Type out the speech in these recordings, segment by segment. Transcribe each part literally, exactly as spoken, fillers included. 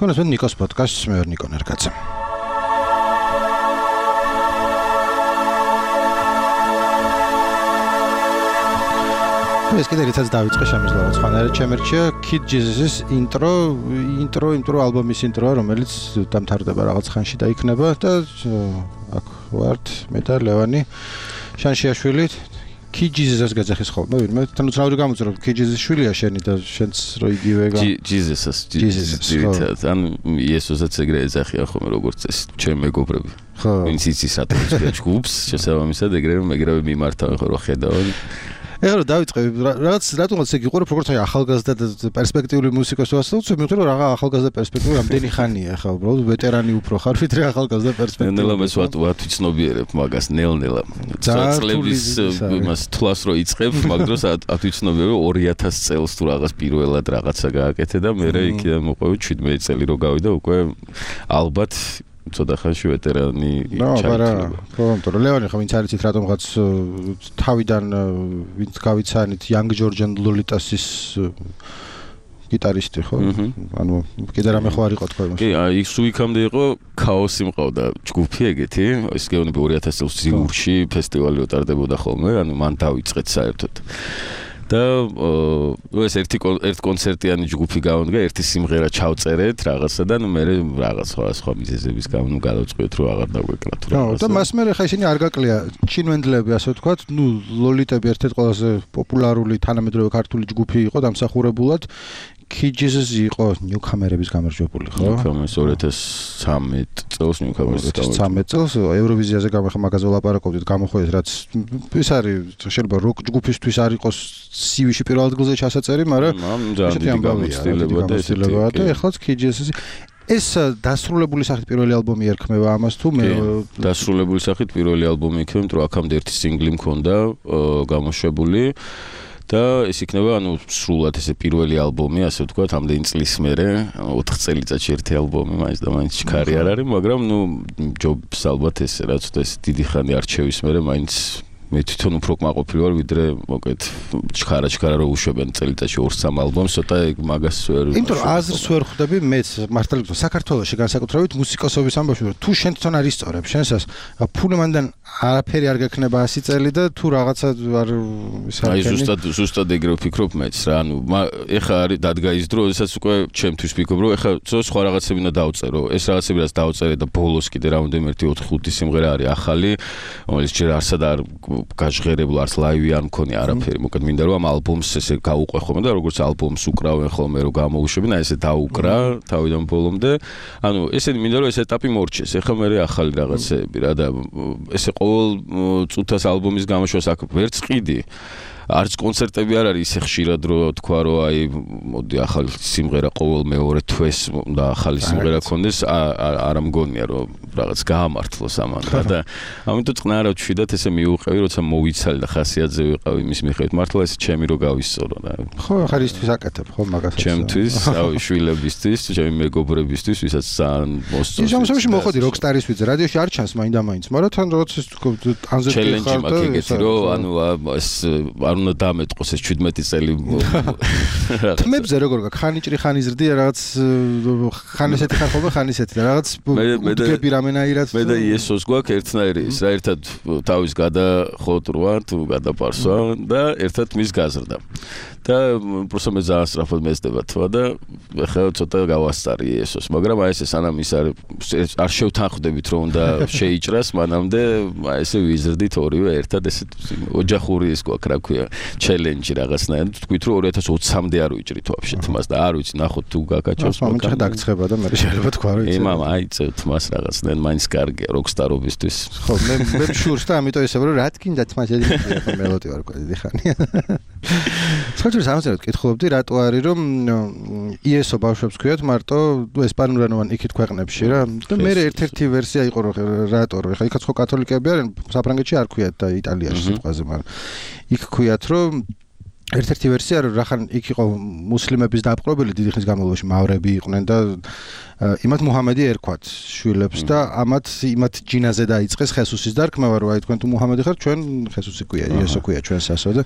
თქვენს მე ნიკოს პოდკასტს მე ვარ ნიკო ნერკაძე. ეს კიდე რითაც დავიწყე შემიძლია სხვანაირად შემერჩია Kid Jesus-ის intro intro intro ალბომის intro რომელიც დამთავრდება რაღაც ხანში და იქნება და აქ ვართ მე და ლევანი შანშიაშვილი Kid Jesus-ს გაძახის ხოლმე ვინმე თან უცნაური გამოწრო Kid Jesus-ის შვილია შენი და შენც რო იგივე Jesus-ს Jesus-ს ან იესოსაც ეგრე ეძახიან ხოლმე როგორც ეს ჩემ მეგობრები ხო ვინც იცის რატომ იციან ჯგუფს შესაბამისად ეგრევე მეგრევე მიმართავენ ხო რა ხედავენ ეხლა დავიწყე რაღაც რატომაც ეგ იყო როგორც აი ახალგაზრდა და პერსპექტიული მუსიკოსი ვასწავლოთ მე ვთქვი რა ახალგაზრდა პერსპექტივა რამდენი ხანია ახლა უბრალოდ ვეტერანი უფრო ხარ ვიდრე ახალგაზრდა პერსპექტივა ნელა მას ვათ ვიცნობიერებ მაგას ნელ-ნელა წლების იმას თვლას რო იწყებ მაგ დროს ათვიცნობიერებ ორი ათას წელს თუ რაღაც პირველად რაღაცა გააკეთე და მე იქიდან მოყვევი შვიდმეტი წელი რო გავიდა უკვე ალბათ ცოტა ხანში ვეტერანი ჩაიქნება. ხო, იმიტომ რომ ლევანი ხო ვინც არიცით რატომღაც თავიდან ვინც გავიცანით Young George and Lolitas-ის გიტარისტი ხო? ანუ კიდე რამე ხო არ იყო თქვენ? კი, აი სუიკამდე იყო ქაოსი მყავდა ჯგუფი ეგეთი, ის გეუბნები ორი ათას წელს ზიურში ფესტივალი უტარდებოდა ხოლმე, ანუ მან დავიწყეთ საერთოდ. და ეს ერთი ერთ კონცერტიანი ჯგუფი გავდგა, ერთი სიმღერა ჩავწერეთ რაღაცა და ნუ მე რაღაც სხვა სხვა მიზეზების გამო გადავწყვეტ რომ აღარ დაგვეკლა თუ რაღაცა. და მას მე ხა ისინი არ გაკლია ჩინვენდლები ასე ვთქვათ, ნუ ლოლიტები ერთ-ერთი ყველაზე პოპულარული თანამედროვე ქართული ჯგუფი იყო დამსახურებულად. Kid Jesus იყო ნიუკამერების გამარჯვებული, ხო? ნიუკამერების ორი ათას ცხრამეტ წელს ნიუკამერების ცხრამეტ წელს ევროვიზიაზე გამახ მაგაზე ვლაპარაკობდით, გამოხვედით, რაც ის არის შეიძლება როკ ჯგუფისთვის არ იყოს სივიში პირველ ადგილზე ჩასაწერი, მაგრამ ესეთი გამოცდილება და ესეთი და ეხლაც Kid Jesus ეს დასრულებული სახით პირველი ალბომი ერქმევა ამას თუ მე დასრულებული სახით პირველი ალბომი იქნება, იმიტომ რომ აქამდე ერთი სინგლი მქონდა გამოშვებული და ეს იქნება ანუ სრულად ესე პირველი ალბომი ასე ვთქვათ ამდენი წლის მერე ოთხ წელიწადში ერთი ალბომი მაინც და მაინც ჩქარი არ არის მაგრამ ნუ ჯობს ალბათ ეს რაც და ეს დიდი ხანი არჩევის მერე მაინც მე თვითონ უფრო კმაყოფილი ვარ ვიდრე მოკეთ ჩქარა ჩქარა რო უშვებენ წელიწადში ორ სამ ალბომს ცოტა ეგ მაგას ვერ იმიტომ რომ აზრს ვერ ხვდები მეც მართლა ვთქვი საქართველოში განსაკუთრებით მუსიკოსობის ამბავში რომ თუ შენ თვითონ არ ისწორებ შენსას ფუნდამენტალ არაფერი არ გექნება ასი წელი და თუ რაღაცა არ აი ზუსტად ზუსტად ეგრე ვფიქრობ მეც რა ანუ ეხა არის დადგა ის დრო როდესაც უკვე ჩემთვის ვფიქრობ რომ ეხა სხვა რაღაცები უნდა დავწერო ეს რაღაცები რაც დავწერე და ბოლოს კიდე რამოდენიმე ერთი ოთხი ხუთი სიმღერა არის ახალი რომელიც ჯერ არსად არ გაჟღერებულ არც ლაივი არ მქონია არაფერი მოკეთ მინდა რომ ამ ალბომს ესე გაუყვე ხოლმე და როგორც ალბომს უკრავენ ხოლმე რომ გამოუშვებინ აი ესე დაუკრა თავიდან ბოლომდე ანუ ესენი მინდა რომ ეს ეტაპი მორჩეს ეხა მე ახალი რაღაცეები რა და ესე ყოველ წუთას ალბომის გამოშვას აქ ვერც ყიდი არც კონცერტები არ არის ისე ხშირად რომ თქვა რომ აი მოდი ახალი სიმღერა ყოველ მეორე თვეს და ახალი სიმღერა კონდეს არ ამგონია რომ რაღაც გაამართლოს ამან და ამიტომ წყნარა ვშვიდათ ესე მიუყევი როცა მოვიცალი და ხასიათზე ვიყავი იმის მიხედვით მართლა ესე ჩემი რო გავისწორო და ხო ახლა ისთვის აკეთებ ხო მაგასაც ჩემთვის ავი შვილებისთვის ჩემი მეგობრებისთვის ვისაც ძალიან მოსწონს ის ამასობაში მოხდი როკსტარის ვიძე რადიოში არ ჩანს მაინდა-მაინც მაგრამ თან როცა ანზე ჩელენჯი მაქვს ეგეთი რომ ანუ ეს არ უნდა დამეტყოს ეს შვიდმეტი წელი თმებზე როგორ გაქვს ხანი ჭრი ხანი ზრდი რაღაც ხან ესეთი ხარ ხოლმე ხან ესეთი და რაღაც უთგები რამენაირად მე და იესოს გვაქვს ერთნაირი ის რა ერთად თავის გადახოტრვა თუ გადაპარსვა და ერთად მის გაზრდა და პროსო მე ძალიან სწრაფად მეცდება თვა და ახლა ცოტა გავასწარი იესოს მაგრამ აი ესე სანამ ის არ არ შევთანხმდებით რომ უნდა შეიჭრას მანამდე აი ესე ვიზრდით ორივე ერთად ესე ოჯახური ის გვაქვს რა ქვია ჩელენჯი რაღაცნაირად თქვით რომ ორი ათას ოცამდე არ ვიჭრით ვაფშე თმას და არ ვიცი ნახოთ თუ გაკაჭოს მაგრამ დაგცხება და მე შეიძლება თქვა რომ იცი მამა აიწევ თმას რაღაცნაირად მაინც კარგია როკსტარობისთვის ხო მე მე შურს და ამიტომ ესე რომ რა თქინდა თმას ედი ხო მელოდი ვარ უკვე დიდი ხანია სხვაჯერ სამწერად კითხულობდი რატო არის რომ იესო ბავშვებს ქვიათ მარტო ესპანურენოვან იქით ქვეყნებში რა და მე ერთ-ერთი ვერსია იყო რომ რატო რომ ეხა იქაც ხო კათოლიკეები არიან საფრანგეთში არ ქვიათ და იტალიაში სიტყვაზე მაგრამ იქ ქვიათ რომ ერთ-ერთი ვერსია რომ რახან იქ იყო მუსლიმების დაპყრობილი დიდი ხნის განმავლობაში მავრები იყვნენ და იმათ მუჰამედი ერქვათ შვილებს და ამათ იმათ ჯინაზე დაიწყეს ხესუსის დარქმევა, რომ აი თქვენ თუ მუჰამედი ხართ, ჩვენ ხესუსი გვია, იესო გვია ჩვენს ასო და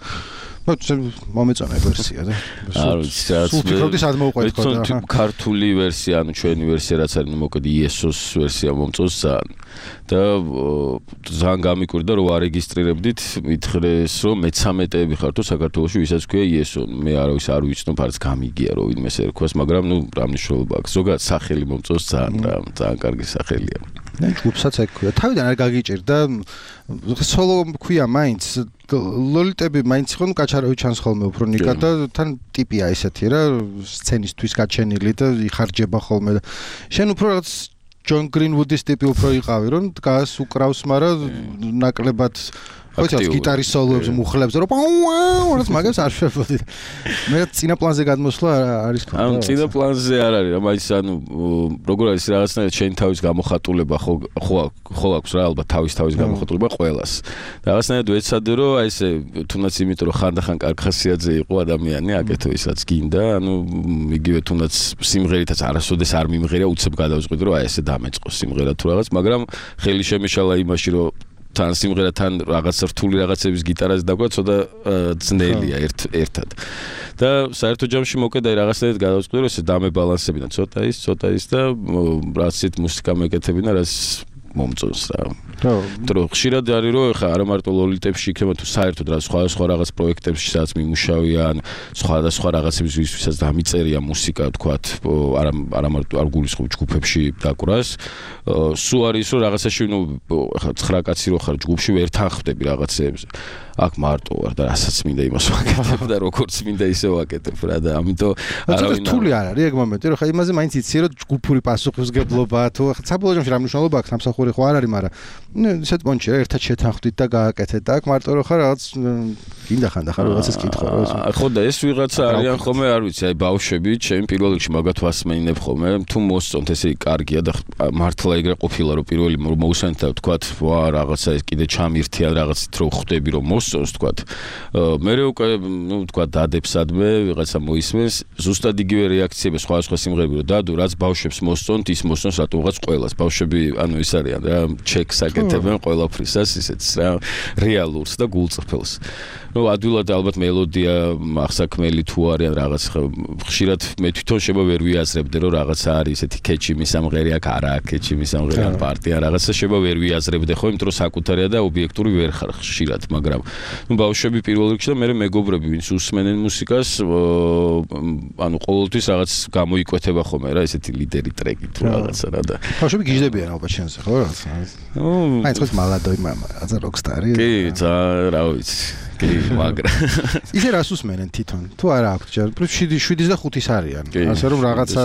მომეწონა ვერსია და არ ვიცი რა სულ ფიქრობდი სად მოვყვეთ ხო და ქართული ვერსია, ანუ ჩვენი ვერსია რაც არის, მოკლედ იესოს ვერსია მომწონს ძალიან და ძალიან გამიკვირდა რომ არეგისტრირებდით, მითხრეს რომ მეცამეტეები ხართ თუ საქართველოში ვისაც ქვია იესო, მე არავის არ ვიცნობ, არც გამიგია რომ ვინმეს ერქვას, მაგრამ ნუ რა მნიშვნელობა აქვს, ზოგადად სახელი მომწონს ძალიან, ძალიან კარგი სახელია. და ჯგუფსაც ეგ ქვია. თავიდან არ გაგიჭირდა სოლო ქვია მაინც ლოლიტები მაინც ხო კაჩარავი ჩანს ხოლმე უფრო ნიკა და თან ტიპია ესეთი რა სცენისთვის გაჩენილი და იხარჯება ხოლმე და შენ უფრო რაღაც ჯონ გრინვუდის ტიპი უფრო იყავი რომ დგას უკრავს, მაგრამ ნაკლებად ხოჭას გიტარის სოლოებს მუხლებს რომ პაუ მაგას არ შეფოდი. მე წინა პლანზე გადმოსვლა არის ხო? ანუ წინა პლანზე არ არის, მაინც ანუ როგორ არის რაღაცნაირად შენ თავის გამოხატულება ხო ხო აქვს რა ალბათ თავის თავის გამოხატულება ყველას. რაღაცნაირად ვეცადე რომ აი ესე თუნდაც იმიტომ რომ ხანდახან კარგხასიათზე იყო ადამიანი, აკეთო ისაც გინდა, ანუ იგივე თუნდაც სიმღერითაც არასოდეს არ მიმღერია, უცებ გადავწყვიტე რომ აი ესე დამეწყო სიმღერა თუ რაღაც, მაგრამ ხელი შემეშალა იმაში რომ თან სიმღერა თან რაღაც რთული რაღაცების გიტარაზე დაგვა ცოტა ძნელია ერთ ერთად. და საერთო ჯამში მოკედა რაღაცნაირად გადავწყვიტე რომ ესე დამებალანსებინა ცოტა ის ცოტა ის და რაცით მუსიკა მეკეთებინა რაც მომწონს რა. თორე ხშირად არის რომ ხა არა მარტო ლოლიტებში იქნება თუ საერთოდ რა სხვა სხვა რაღაც პროექტებში სადაც მიმუშავიან, სხვა და სხვა რაღაცების ვისაც დამიწერია მუსიკა თქვათ, არა არა მარტო არ გულისხმობ ჯგუფებში დაკვრას. სულ არის რომ რაღაცაში ნუ ხა ცხრა კაცი რო ხარ ჯგუფში ვერ თანხმდები რაღაცეებზე. აქ მარტო ვარ და რასაც მინდა იმას ვაკეთებ და როგორც მინდა ისე ვაკეთებ რა და ამიტომ არავინ რთული არ არის ეგ მომენტი რომ ხა იმაზე მაინც იცი რომ ჯგუფური პასუხისმგებლობაა თუ ხა საბოლოო ჯამში რა მნიშვნელობა აქვს სამსახური ხო არ არის, მაგრამ ნუ ისეთ პონჩი რა ერთად შეთანხმდით და გააკეთეთ და აქ მარტო რო ხარ რაღაც გინდა ხანდახან რაღაცას კითხო რა. ხო და ეს ვიღაცა არიან ხოლმე არ ვიცი, აი ბავშვები, ჩემ პირველ რიგში მაგათ ვასმენინებ ხოლმე, თუ მოსწონთ ესე კარგია და მართლა ეგრე ყოფილა რომ პირველი მოусვენთ და ვთქვათ, ვა რაღაცა ეს კიდე ჩამირთია რაღაცით რო ხვდები რომ მოსწონს ვთქვათ. მე უკვე ნუ ვთქვათ დადებსადმე, ვიღაცა მოისმენს, ზუსტად იგივე რეაქციები სხვა სხვა სიმღერები რომ დადო, რაც ბავშვებს მოსწონთ, ის მოსწონს რატომღაც ყველას. ბავშვები ანუ ის არიან რა, ჩეკს აკეთებენ ყველაფრისას, ისეთს რა, რეალურს და გულწრფელს. ნუ ადვილად ალბათ მელოდია ახსაქმელი თუ არიან რაღაც ხშირად მე თვითონ შევა ვერ ვიაზრებდე რომ რაღაცა არის ესეთი კეჩი მისამღერი აქ არა კეჩი მისამღერი ან პარტია რაღაცა შევა ვერ ვიაზრებდე ხო, იმიტომ რომ საკუთარია და ობიექტური ვერ ხარ ხშირად, მაგრამ ნუ ბავშვები პირველ რიგში და მე მეგობრები ვინც უსმენენ მუსიკას, ანუ ყოველთვის რაღაც გამოიკვეთება ხოლმე რა ესეთი ლიდერი ტრეკი თუ რაღაცა რა და ბავშვები გიჟდებიან ალბათ შენზე ხო რაღაცა. ნუ მაინც ხო მალადოი მამა რაღაცა როკსტარი. კი, ცა რა ვიცი. კი, მაგრა. ისე რას უსმენენ თვითონ? თუ არა აქვს ჯერ, შვიდის და ხუთის არიან. ასე რომ რაღაცა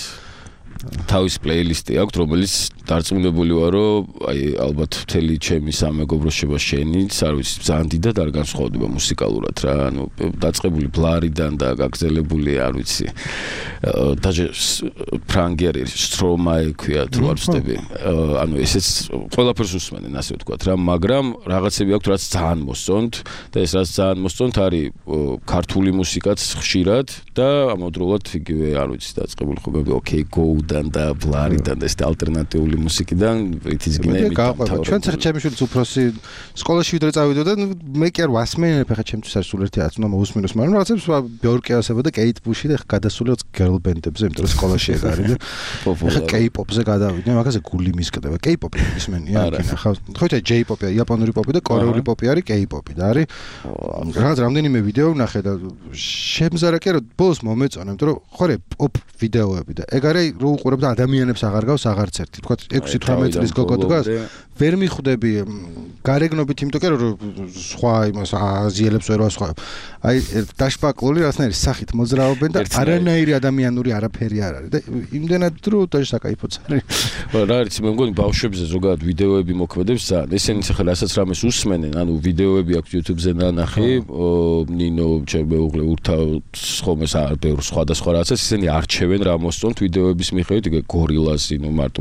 თავის პლეილისტი აქვს, რომელიც დარწმუნებული ვარ, რომ აი ალბათ მთელი ჩემი სამეგობრო შევა შენიც, არ ვიცი, ძალიან დიდად არ განსხვავდება მუსიკალურად რა, ანუ დაწყებული ბლარიდან და გაგზელებული, არ ვიცი. დაჟე ფრანგი არის, სტრომაე ქვია, თუ არ ვცდები. ანუ ესეც ყველაფერს უსმენენ, ასე ვთქვათ რა, მაგრამ რაღაცები აქვს, რაც ძალიან მოსწონთ და ეს რაც ძალიან მოსწონთ არის ქართული მუსიკაც ხშირად და ამავდროულად იგივე, არ ვიცი, დაწყებული ხომ ოკეი გოუდან და ბლარიდან და ეს ალტერნატიული მუსიკიდან ვითის გინები თავი. ჩვენ ხა ჩემი შვილიც უფროსი სკოლაში ვიდრე წავიდოდა და მე კი არ ვასმენებ ხა ჩემთვის არის სულ ერთი რაც უნდა მოусმინოს, მაგრამ რაღაცებს ბიორკი ასება და კეით ბუში და გადასული გერლ ბენდებზე, იმიტომ რომ სკოლაში ეგ არის და ხა კეი-პოპზე გადავიდნენ, მაგაზე გული მისკდება. კეი-პოპი ისმენია, კინა ხა ხო იცი ჯეი-პოპია, იაპონური პოპი და კორეული პოპი არის, კეი-პოპი და არის. რაღაც რამდენიმე ვიდეო ვნახე და შემზარა კი რომ ბოლოს მომეწონა, იმიტომ რომ ხორე პოპ ვიდეოები და ეგ არის რო უყურებ და ადამიანებს აღარ გავს აღარც ერთი. თქვა ექვსი თვრამეტი წლის გოგო დგას, ვერ მიხვდები გარეგნობით, იმიტომ რომ სხვა იმას აზიელებს ვერ ვასხვავებ. აი დაშპაკლული რაღაცნაირი სახით მოძრაობენ და არანაირი ადამიანური არაფერი არ არის და იმდენად რომ დაჟე საკაიფოც არის. რა არის, მე მგონი ბავშვებზე ზოგადად ვიდეოები მოქმედებს ძალიან. ესენი ახლა რასაც რამეს უსმენენ, ანუ ვიდეოები აქვს YouTube-ზე ნანახი, ნინო ჩემეუღლე ურთავს ხომეს არ ბევრ სხვადასხვა რაღაცას, ისინი არჩევენ რა მოსწონთ ვიდეოების მიხედვით, იგივე გორილას, ნუ მარტო მაგიტო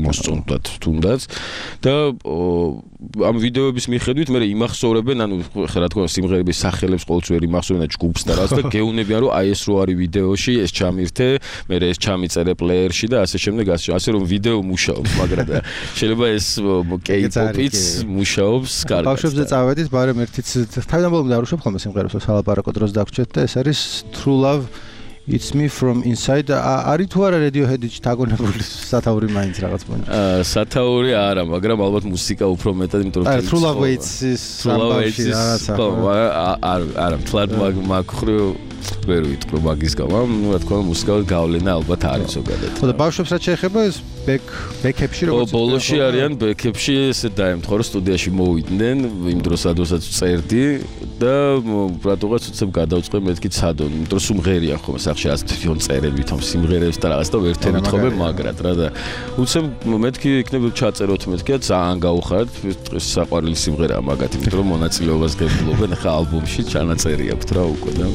მოსწონდათ თუნდაც და ამ ვიდეოების მიხედვით მე იმახსოვრებენ ანუ ხა რა თქმა უნდა სიმღერების სახელებს ყოველთვის ვერ იმახსოვრებენ და ჯგუფს და რას და გეუნებიან რომ აი ეს რო არის ვიდეოში ეს ჩამირთე მე ეს ჩამიწერე პლეიერში და ასე შემდეგ ასე რომ ვიდეო მუშაობს მაგრამ შეიძლება ეს K-pop-იც მუშაობს კარგად ბავშვებზე წავედით ბარემ ერთიც თავიდან ბოლომდე არ უშვებ ხოლმე სიმღერებს რომ სალაპარაკო დროს დაგვრჩეთ და ეს არის True Love It's me from inside. არის თუ არა Radiohead-ში თაგონებული სათაური მაინც რაღაც მომენტი. აა სათაური არა, მაგრამ ალბათ მუსიკა უფრო მეტად, იმიტომ რომ True Love Waits-ის სამბავში რაღაცა. არა, არა, თლად მაგხრი ვერ ვიტყვი მაგის გამო, ну, რა თქმა უნდა, მუსიკალურ გავლენა ალბათ არის ზოგადად. ხო და ბავშვებს რაც შეეხება ეს ბეკ ბეკებში როგორც ბოლოში არიან ბეკებში ესე დაემთხვა რომ სტუდიაში მოვიდნენ იმ დროს ადოსაც წერდი და რატოღაც უცებ გადავწყვე მეთქი ცადონ, იმიტომ რომ სიმღერიან ხოლმე სახში ას თვითონ წერენ ვითომ სიმღერებს და რაღაც და ვერთე ვითხოვე მაგრად რა და უცებ მეთქი იქნება ჩაწეროთ მეთქია ძალიან გაუხარეთ საყვარელი სიმღერაა მაგათი, იმიტომ რომ მონაწილეობას გებულობენ ხა ალბომში ჩანაწერი აქვთ რა უკვე და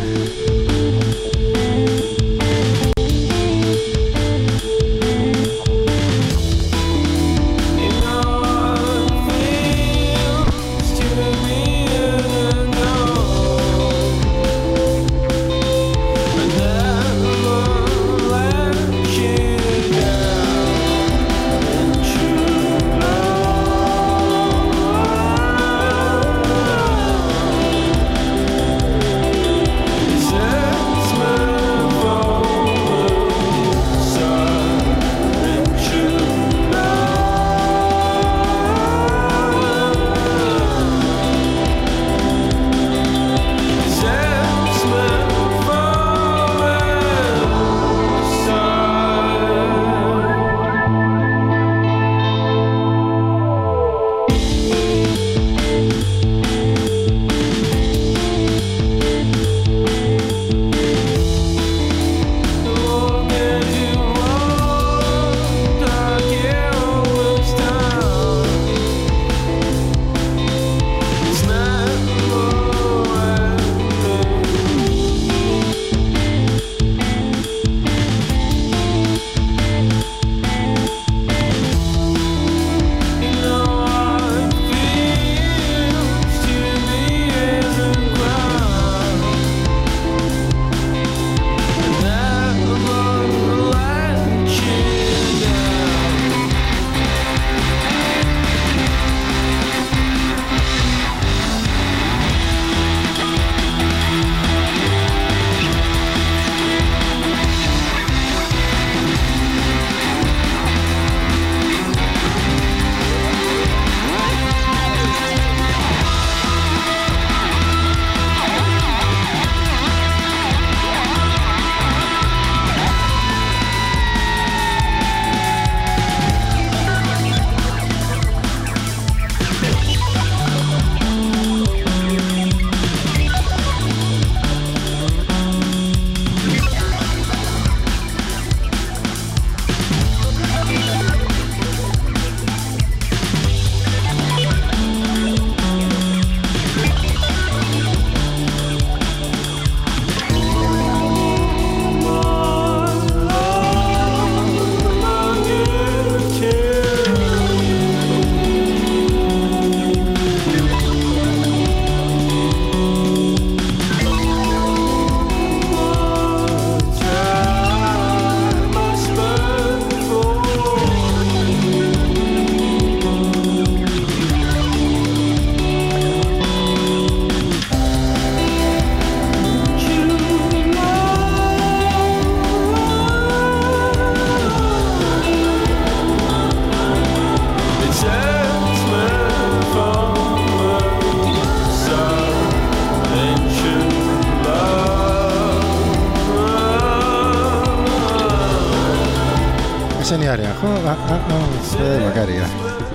ესენი არიან ხო? აა მაგარია.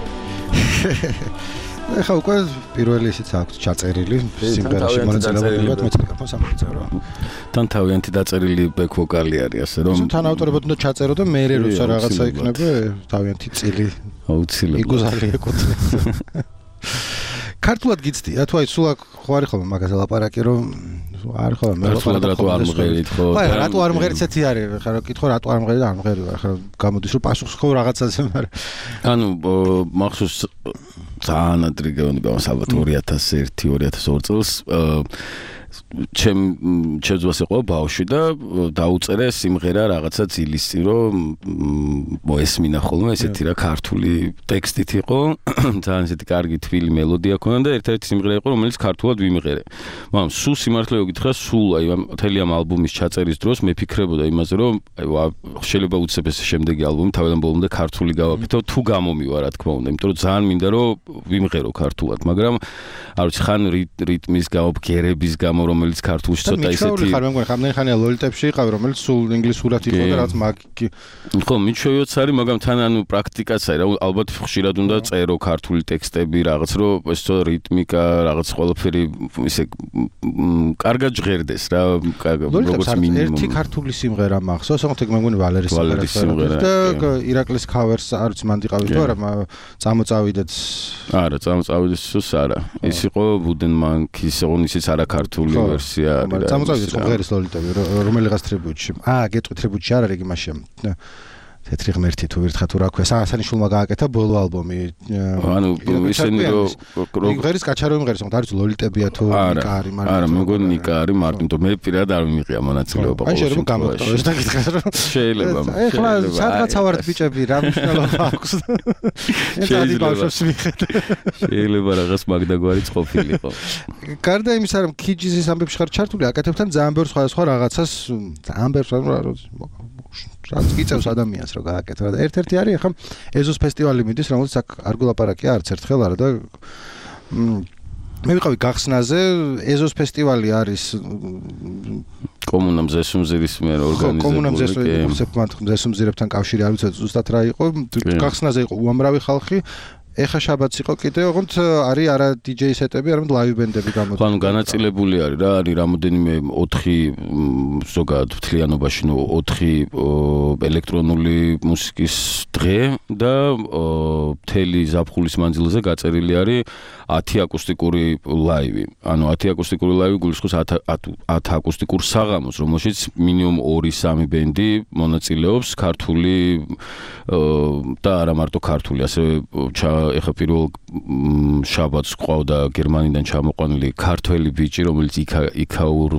ეხა უკვე პირველი ისიც აქვს ჩაწერილი სიმღერაში მონაწილეობად მეც მიკროფონს ამოწერო. თან თავიანთი დაწერილი ბეკ ვოკალი არის ასე რომ თან ავტორებად უნდა ჩაწერო და მე როცა რაღაცა იქნება თავიანთი წილი აუცილებლად იგუზალი ეკუთვნის. ქართულად გიცდია თუ აი სულ აქ ხო არის ხოლმე მაგაზე ლაპარაკი რომ არ ხო მე რატო არ მღერით ხო აი რატო არ მღერით ესეთი არის ხა რა კითხო რატო არ მღერი და არ მღერი ვარ ხა გამოდის რომ პასუხს ხო რაღაცაზე მაგრამ ანუ მახსოვს ძალიან ადრე გეუბნება ალბათ ორი ათას ერთი ორი ათას ორი წელს ჩემ ჩემს იყო ბავშვი და დაუწერე სიმღერა რაღაცა ძილისი რომ მოესმინა ხოლმე ესეთი რა ქართული ტექსტით იყო ძალიან ესეთი კარგი თბილი მელოდია ქონდა და ერთ-ერთი სიმღერა იყო რომელიც ქართულად ვიმღერე მაგრამ სულ სიმართლე გითხრა სულ აი მთელი ამ ალბომის ჩაწერის დროს მე ფიქრებოდა იმაზე რომ აი შეიძლება უცებ ეს შემდეგი ალბომი თავიდან ბოლომდე ქართული გავაკეთო თუ გამომივა რა თქმა უნდა იმიტომ რომ ძალიან მინდა რომ ვიმღერო ქართულად მაგრამ არ ვიცი ხან რიტმის გამო ბგერების გამო რომელიც ქართულში ცოტა ისეთი ხარ მე მგონი ხამდენ ხანია ლოლიტებში იყავი რომელიც სულ ინგლისურად იყო და რაც მაგ ხო მიჩვევიოც არის მაგრამ თან ანუ პრაქტიკაც არის რა ალბათ ხშირად უნდა წერო ქართული ტექსტები რაღაც რომ ეს რიტმიკა რაღაც ყველაფერი ისე კარგად ჟღერდეს რა როგორც მინიმუმ ერთი ქართული სიმღერა მახსოვს ოღონდ მე მგონი ვალერის სიმღერა და ირაკლის ქავერს არ ვიცი მანდ იყავით თუ არა წამოწავიდეთ არა წამოწავიდეთ არა ის იყო ვუდენ მანქის ოღონდ ისიც არა ქართული ვერსია არის. წამოწავიდეთ ღმერთის ლოლიტები რომელიღაც ტრიბუტში. აა გეტყვი ტრიბუტში არ არის იმაში. თეთრი ღმერთი თუ ვირთხა თუ რა ქვია. საასანიშვილმა გააკეთა ბოლო ალბომი. ანუ ისინი რომ ღმერთის კაჩარო იმღერის, მაგრამ არის ლოლიტებია თუ ნიკა არის, მაგრამ არა, მე მგონი ნიკა არის, მაგრამ მე პირადად არ მიმიღია მონაწილეობა ყოველ შემთხვევაში. ან შეიძლება გამოგტოვოს და გითხრას რომ შეიძლება. ეხლა სადღაც ავართ ბიჭები, რა მნიშვნელობა აქვს. ეს ბავშვებს მიხედე. შეიძლება რაღაც მაგდაგვარიც ყოფილიყო. გარდა იმისა, რომ ქიჯიზის ამბებში ხარ ჩართული, აკეთებთან ძალიან ბევრ სხვადასხვა რაღაცას, ძალიან ბევრ რა რაც გიწევს ადამიანს რომ გააკეთო და ერთ-ერთი არის ახლა ეზოს ფესტივალი მიდის რომელიც აქ არ გულაპარაკია არც ერთხელ არა და მე ვიყავი გახსნაზე ეზოს ფესტივალი არის კომუნა მზესუმზირის მიერ ორგანიზებული კომუნა მზესუმზირებთან კავშირი არ ვიცი ზუსტად რა იყო გახსნაზე იყო უამრავი ხალხი ეხა შაბათს იყო კიდე ოღონდ არის არა დიჯეი სეტები, არამედ ლაივ ბენდები გამოდიოდნენ. ანუ განაწილებული არის რა, არის რამოდენიმე ოთხი ზოგადად მთლიანობაში, ნუ ოთხი ელექტრონული მუსიკის დღე და მთელი ზაფხულის მანძილზე გაწერილი არის ათი აკუსტიკური ლაივი. ანუ ათი აკუსტიკური ლაივი გულისხმობს ათი აკუსტიკურ საღამოს, რომელშიც მინიმუმ ორი სამი ბენდი მონაწილეობს ქართული და არა მარტო ქართული, ასევე ეხა პირველ შაბათს ყავდა გერმანიდან ჩამოყვანილი ქართველი ბიჭი, რომელიც იქაურ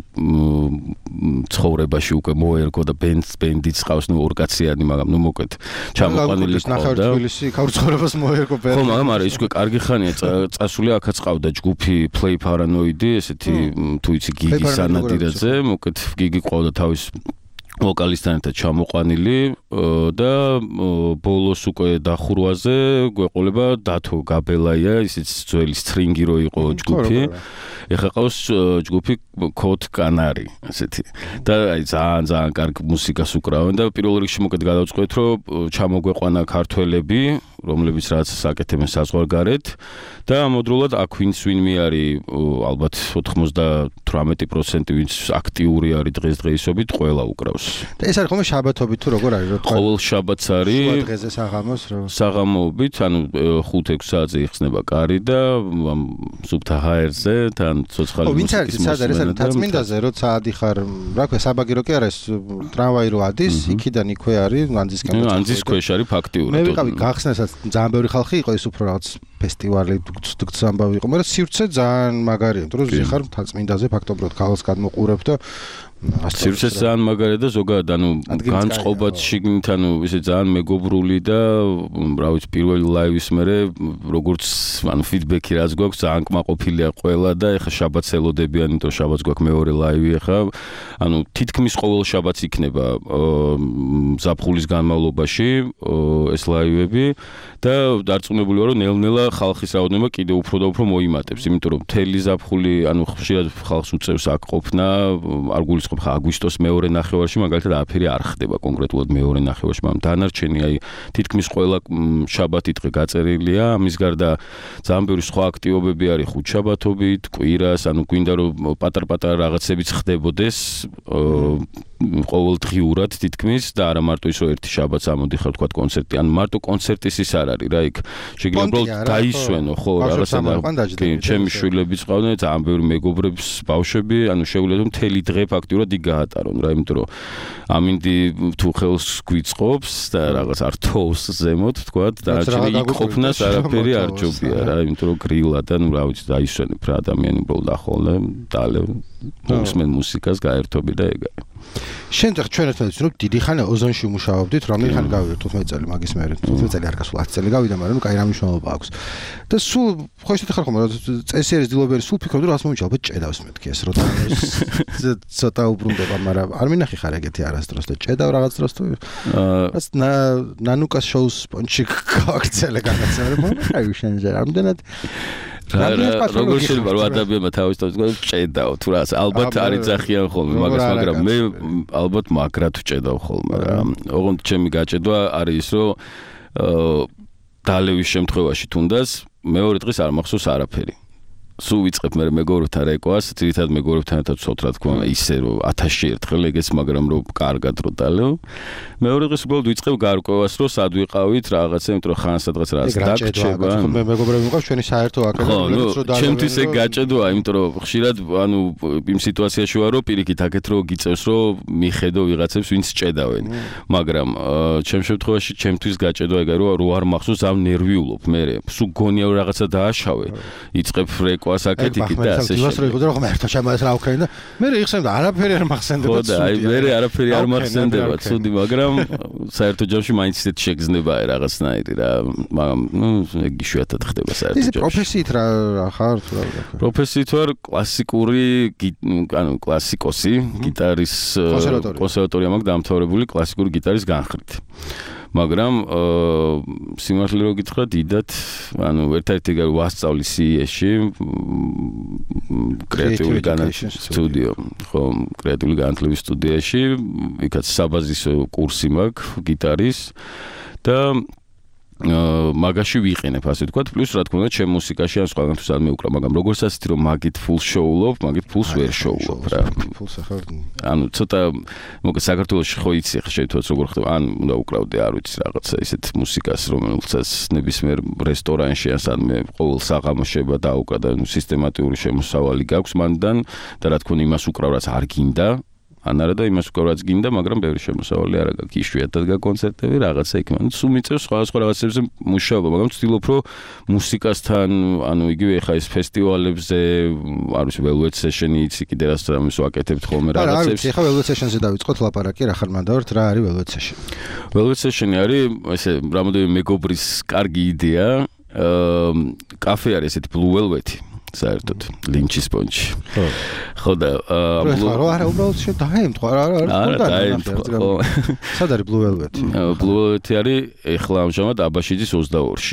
ცხოვრებაში უკვე მოერგო და ბენდს ბენდიც ყავს, ნუ ორკაციანი, მაგრამ ნუ მოკეთ ჩამოყვანილი ყავდა. თბილისში იქაურ ცხოვრებას მოერგო ბენდს. ხო, მაგრამ არა, ის უკვე კარგი ხანია წასული, აქაც ყავდა ჯგუფი Play Paranoid, ესეთი თუ იცი გიგი სანადირაძე, მოკეთ გიგი ყავდა თავის ვოკალისტთან ერთად ჩამოყვანილი და ბოლოს უკვე დახურვაზე გვეყოლება დათო გაბელაია, ისიც ძველი სტრინგი რო იყო ჯგუფი. ეხლა ყავს ჯგუფი Code Canary, ესეთი. და აი ძალიან ძალიან კარგი მუსიკას უკრავენ და პირველ რიგში მოკეთ გადავწყვეტ, რომ ჩამოგვეყვანა ქართველები, რომლებიც რაც საკეთებენ საზღვარგარეთ და ამოდროულად აქ ვინც ვინმე არის ალბათ ოთხმოცდათვრამეტი პროცენტი ვინც აქტიური არის დღესდღეობით, ყველა უკრავს. და ეს არის ხოლმე შაბათობით თუ როგორ არის, რომ ყოველ შაბათს არის შუა დღეზე საღამოს რომ საღამოობით, ანუ ხუთ ექვს საათზე იხსნება კარი და ამ სუბთა ჰაერზე თან ცოცხალი მუსიკის მოსმენა. ვინც არის, ეს არის თაწმინდაზე, როცა ადიხარ, რა ქვია, საბაგირო კი არა, ეს ტრამვაი რო ადის, იქიდან იქვე არის, ანძისკენ. ანძის ქვეშ არის ფაქტიურად. მე ვიყავი გახსნასაც ძალიან ბევრი ხალხი იყო, ის უფრო რაღაც ფესტივალი დუქც ამბავი იყო, მაგრამ სივრცე ძალიან მაგარია, იმიტომ რომ ზიხარ თაწმინდაზე ფაქტობრივად ქალს გადმოყურებ და სივრცეც ძალიან მაგარია და ზოგადად ანუ განწყობაც შიგნით ანუ ისე ძალიან მეგობრული და რა ვიცი პირველი ლაივის მერე როგორც ანუ ფიდბექი რაც გვაქვს ძალიან კმაყოფილია ყველა და ეხა შაბათს ელოდებიან, იმიტომ შაბათს გვაქვს მეორე ლაივი ეხა ანუ თითქმის ყოველ შაბათს იქნება ზაფხულის განმავლობაში ეს ლაივები და დარწმუნებული ვარ რომ ნელ-ნელა ხალხის რაოდენობა კიდევ უფრო და უფრო მოიმატებს, იმიტომ რომ მთელი ზაფხული ანუ ხშირად ხალხს უწევს აქ ყოფნა, არ გულისხმობს ხა აგვისტოს მეორე ნახევარში მაგალითად არაფერი არ ხდება კონკრეტულად მეორე ნახევარში, მაგრამ დანარჩენი აი თითქმის ყველა შაბათი დღე გაწერილია, ამის გარდა ძალიან ბევრი სხვა აქტივობები არის ხუთშაბათობით, კვირას, ანუ გვინდა რომ პატარ-პატარა რაღაცებიც ხდებოდეს ყოველდღიურად თითქმის და არა მარტო ის რომ ერთი შაბათს ამოდიხარ თქვა კონცერტი, ან მარტო კონცერტის ის არ არის რა იქ. შეგიძლია უბრალოდ დაისვენო ხო რაღაცა და კი, ჩემი შვილებიც ყავდნენ, ძალიან ბევრი მეგობრებს, ბავშვები, ანუ შეუძლია მთელი დღე ფაქტიურად იქ გაატარონ რა, იმიტომ რომ ამინდი თუ ხელს გვიწყობს და რაღაც არ თოვს ზემოთ თქვა და არჩენი იქ ყოფნას არაფერი არ ჯობია რა, იმიტომ რომ გრილა და ნუ რა ვიცი დაისვენებ რა ადამიანი უბრალოდ ახოლე დალევ მოსმენ მუსიკას გაერთობი და ეგ არის. Შემდეგ ჩვენ ერთად ვცნობ დიდი ხანი ოზონში მუშაობდით, რომელი ხანი გავიდა თუთხმეტი წელი მაგის მერე, თუთხმეტი წელი არ გასულა, ათი წელი გავიდა, მაგრამ ნუ კაი რა მნიშვნელობა აქვს. და სულ ხო ისეთი ხარ ხომ წესიერის დილობერი სულ ფიქრობდი რომ ასე მომიჩა, ალბათ ჭედავს მეთქი ეს რო ცოტა უბრუნდება, მაგრამ არ მინახი ხარ ეგეთი არასდროს და ჭედავ რაღაც დროს თუ რაც ნანუკას შოუს სპონჩი გააქცელე განაცემე, მაგრამ აი შენზე რამდენად როგორ შეიძლება რომ ადამიანმა თავის თავს ჭედაო თუ რა ალბათ არ იძახიან ხოლმე მაგას მაგრამ მე ალბათ მაგრად ჭედავ ხოლმე რა ოღონდ ჩემი გაჭედვა არის ის რომ დალევის შემთხვევაში თუნდაც მეორე დღეს არ მახსოვს არაფერი სულ ვიწყებ მე მეგობრებთან რეკვას ძირითადად მეგობრებთან ერთად ვცოთ რა თქმა უნდა ისე რომ ათასში ერთხელ ეგეც მაგრამ რომ კარგად რო დალევ მეორე დღეს უბრალოდ ვიწყებ გარკვევას რომ სად ვიყავით რაღაცა იმიტომ რომ ხან სადღაც რაღაც დაგჭება მე მეგობრები მიყავს ჩვენი საერთო აკადემიულიც რო დალევ ჩემთვის ეგ გაჭედვა იმიტომ რომ ხშირად ანუ იმ სიტუაციაში ვარ რომ პირიქით აქეთ რო გიწევს რომ მიხედო ვიღაცებს ვინც ჭედავენ მაგრამ ჩემ შემთხვევაში ჩემთვის გაჭედვა ეგა რომ რო არ მახსოვს ამ ნერვიულობ მე სულ გონია რომ რაღაცა დააშავე იწყებ რეკვა ასაკეთი და ასე შეიძლება. ის რო იყო რომ ერთად შემოეს რა უქრაინა. მე იხსენდა არაფერი არ მახსენდება. ხო და აი მე არაფერი არ მახსენდება ცუდი, მაგრამ საერთო ჯამში მაინც ისეთი შეგრძნებაა რაღაცნაირი რა. მაგრამ ნუ ეგ იშვიათად ხდება საერთო ჯამში. ის პროფესიით რა ხარ თუ რა? პროფესიით ვარ კლასიკური, ანუ კლასიკოსი, გიტარის კონსერვატორია მაქვს დამთავრებული კლასიკური გიტარის განხრით. მაგრამ სიმართლე რო გითხრა დიდად ანუ ერთ-ერთი ვასწავლი სი ი ეს-ში კრეატიული განათლების სტუდიო ხო კრეატიული განათლების სტუდიაში იქაც საბაზისო კურსი მაქვს გიტარის და მაგაში ვიყენებ ასე ვთქვათ პლუს რა თქმა უნდა ჩემ მუსიკაში ან სხვაგან თუ სად მეუკრა მაგრამ როგორც ასეთი რომ მაგით ფულ შოულობ მაგით ფულს ვერ შოულობ რა ფულს ახლა ანუ ცოტა მოგე საქართველოში ხო იცი ხა შეიძლება როგორ ხდება ან უნდა უკრავდე არ ვიცი რაღაცა ისეთ მუსიკას რომელსაც ნებისმიერ რესტორანში ან სადმე ყოველ საღამოშება დაუკრა და სისტემატიური შემოსავალი გაქვს მანდან და რა თქმა უნდა იმას უკრავ რაც არ გინდა ან არა და იმას უკრავ რაც გინდა, მაგრამ ბევრი შემოსავალი არ აქვს. იშვიათად გაკონცერტები რაღაცა იქ. ანუ სულ მიწევს სხვა-სხვა რაღაცებზე მუშაობა, მაგრამ ვცდილობ რომ მუსიკასთან, ანუ იგივე ხა ეს ფესტივალებზე, არ ვიცი, Velvet Session-ი იცი კიდე რას ამის ვაკეთებთ ხოლმე რაღაცებს. არა, არა, ხა Velvet Session-ზე დავიწყოთ ლაპარაკი, რა ხარ მანდავართ, რა არის Velvet Session? Velvet Session-ი არის ესე რამოდენიმე მეგობრის კარგი იდეა. აა კაფე არის ესეთი Blue Velvet-ი. საერთოდ ლინჩის პონჩი. ხო. ხო და აა ბლუ არა უბრალოდ შედაემთხვა არა არა არა დაემთხვა ხო. სად არის Blue Velvet-ი? Blue Velvet-ი არის ეხლა ამჟამად აბაშიძის ოცდაორში.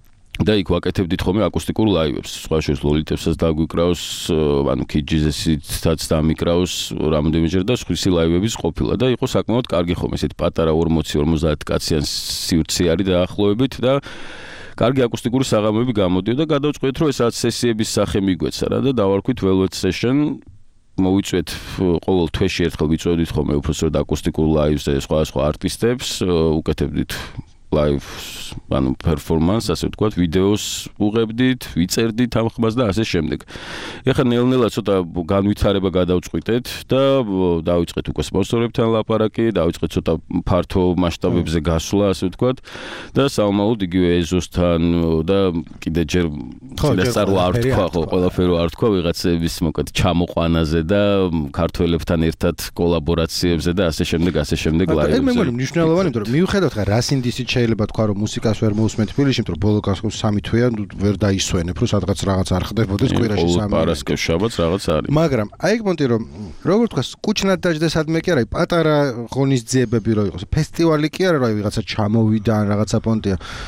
და იქ ვაკეთებდით ხოლმე აკუსტიკურ ლაივებს. სხვა შორის ლოლიტებსაც დაგვიკრავს, ანუ ქიჯიზესაც დამიკრავს რამდენიმეჯერ და სხვისი ლაივებიც ყოფილა და იყო საკმაოდ კარგი ხოლმე ესეთი პატარა ორმოცი ორმოცდაათი კაციან სივრცე არის დაახლოებით და კარგი აკუსტიკური საღამოები გამოდიოდა და გადავწყვეტ რომ ეს რაც სესიების სახე მიგვეცა რა და დავარქვით Velvet Session მოვიწვეთ ყოველ თვეში ერთხელ ვიწვევდით ხოლმე უბრალოდ აკუსტიკურ ლაივს და სხვა სხვა არტისტებს უკეთებდით live ანუ performance ასე ვთქვათ ვიდეოს უღებდით, ვიწერდით ამ ხმას და ასე შემდეგ. ეხლა ნელ-ნელა ცოტა განვითარება გადავწყვიტეთ და დავიწყეთ უკვე სპონსორებთან ლაპარაკი, დავიწყეთ ცოტა ფართო მასშტაბებზე გასვლა ასე ვთქვათ და საომალოდ იგივე ეზოსთან და კიდე ჯერ წინასწარ არ ვთქვა ხო ყველაფერი არ ვთქვა ვიღაცების მოკლედ ჩამოყვანაზე და ქართველებთან ერთად კოლაბორაციებზე და ასე შემდეგ ასე შემდეგ ლაივებზე. ეგ მე მგონი მნიშვნელოვანი, იმიტომ რომ მიუხედავად ხა რა სინდისით შეიძლება თქვა რომ მუსიკას ვერ მოусმენ თბილისში, იმიტომ რომ ბოლო გასულ სამი თვეა ვერ დაისვენებ, რომ სადღაც რაღაც არ ხდებოდეს კვირაში სამი. პარასკევს შაბათს რაღაც არის. მაგრამ აი ეგ მონტი რომ როგორ თქვა კუჩნად დაждდეს ადმე კი არა, პატარა ღონისძიებები რო იყოს, ფესტივალი კი არა, რომ ვიღაცა ჩამოვიდა ან რაღაცა პონტია.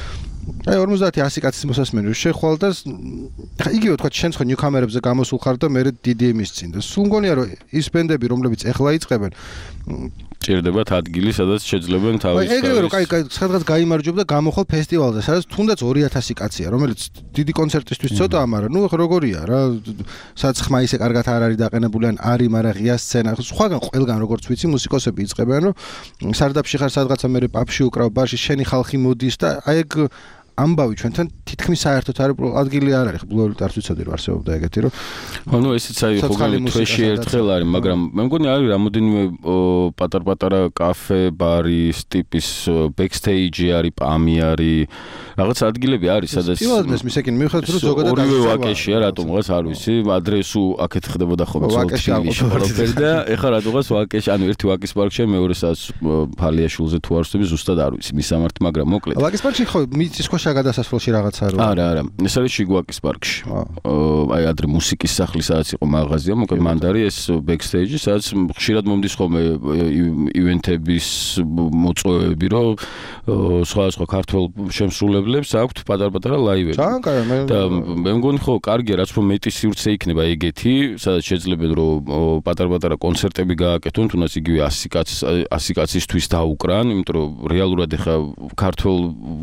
აი ორმოცდაათი ასი კაცის მოსასმენი რო შეხვალ და იგივე თქვა შენ ხო ნიუკამერებზე გამოსულ ხარ და მე დი დი ემის წინ და სულ მგონია რომ ის ბენდები რომლებიც ეხლა იწყებენ ჭირდებათ ადგილი სადაც შეძლებენ თავის აი ეგრევე რომ კაი კაი სადღაც გაიმარჯვებ და გამოხვალ ფესტივალზე სადაც თუნდაც ორი ათასი კაცია რომელიც დიდი კონცერტისთვის ცოტაა მაგრამ ნუ როგორია რა სადაც ხმა ისე კარგად არ არის დაყენებული ან არის მაგრამ ღია სცენა სხვაგან ყველგან როგორც ვიცი მუსიკოსები იწყებენ რომ სარდაფში ხარ სადღაცა მე პაპში უკრავ ბარში შენი ხალხი მოდის და აი ეგ ამბავი ჩვენთან თითქმის საერთოდ არის ადგილი არ არის ბლუელი არც ვიცოდი რომ არსებობდა ეგეთი რომ ანუ ესეც აი ხოგალი თვეში ერთხელ არის მაგრამ მე მგონი არის რამოდენიმე პატარ-პატარა კაფე ბარის ტიპის ბექსტეიჯი არის პამი არის რაღაც ადგილები არის სადაც პირველად მე ისეკინ მივხვდეთ რომ ზოგადად ორივე ვაკეშია რატომღაც არ ვიცი ადრესუ აქეთ ხდებოდა ხოლმე ვაკეში ყველაფერი და ეხლა რატომღაც ვაკეში ანუ ერთი ვაკის პარკში მეორე სადაც ფალიაშვილზე თუ არ ვსწრები ზუსტად არ ვიცი მისამართი მაგრამ მოკლედ ვაკის პარკში ხო მიწის ქვეშ გადასასვლელში რაღაცა რო არა არა ეს არის შიგვაკის პარკში აი ადრე მუსიკის სახლი სადაც იყო მაღაზია მოკლედ მანდარი ეს ბექსტეიჯი სადაც ხშირად მომდის ხოლმე ივენთების მოწვევები რომ სხვა სხვა ქართველ შემსრულებლებს აქვთ პატარ-პატარა ლაივები და მე მგონი ხო კარგია რაც უფრო მეტი სივრცე იქნება ეგეთი სადაც შეძლებენ რომ პატარ-პატარა კონცერტები გააკეთონ თუნდაც იგივე ასი კაცის ასი კაცისთვის დაუკრან იმიტომ რომ რეალურად ეხა ქართველ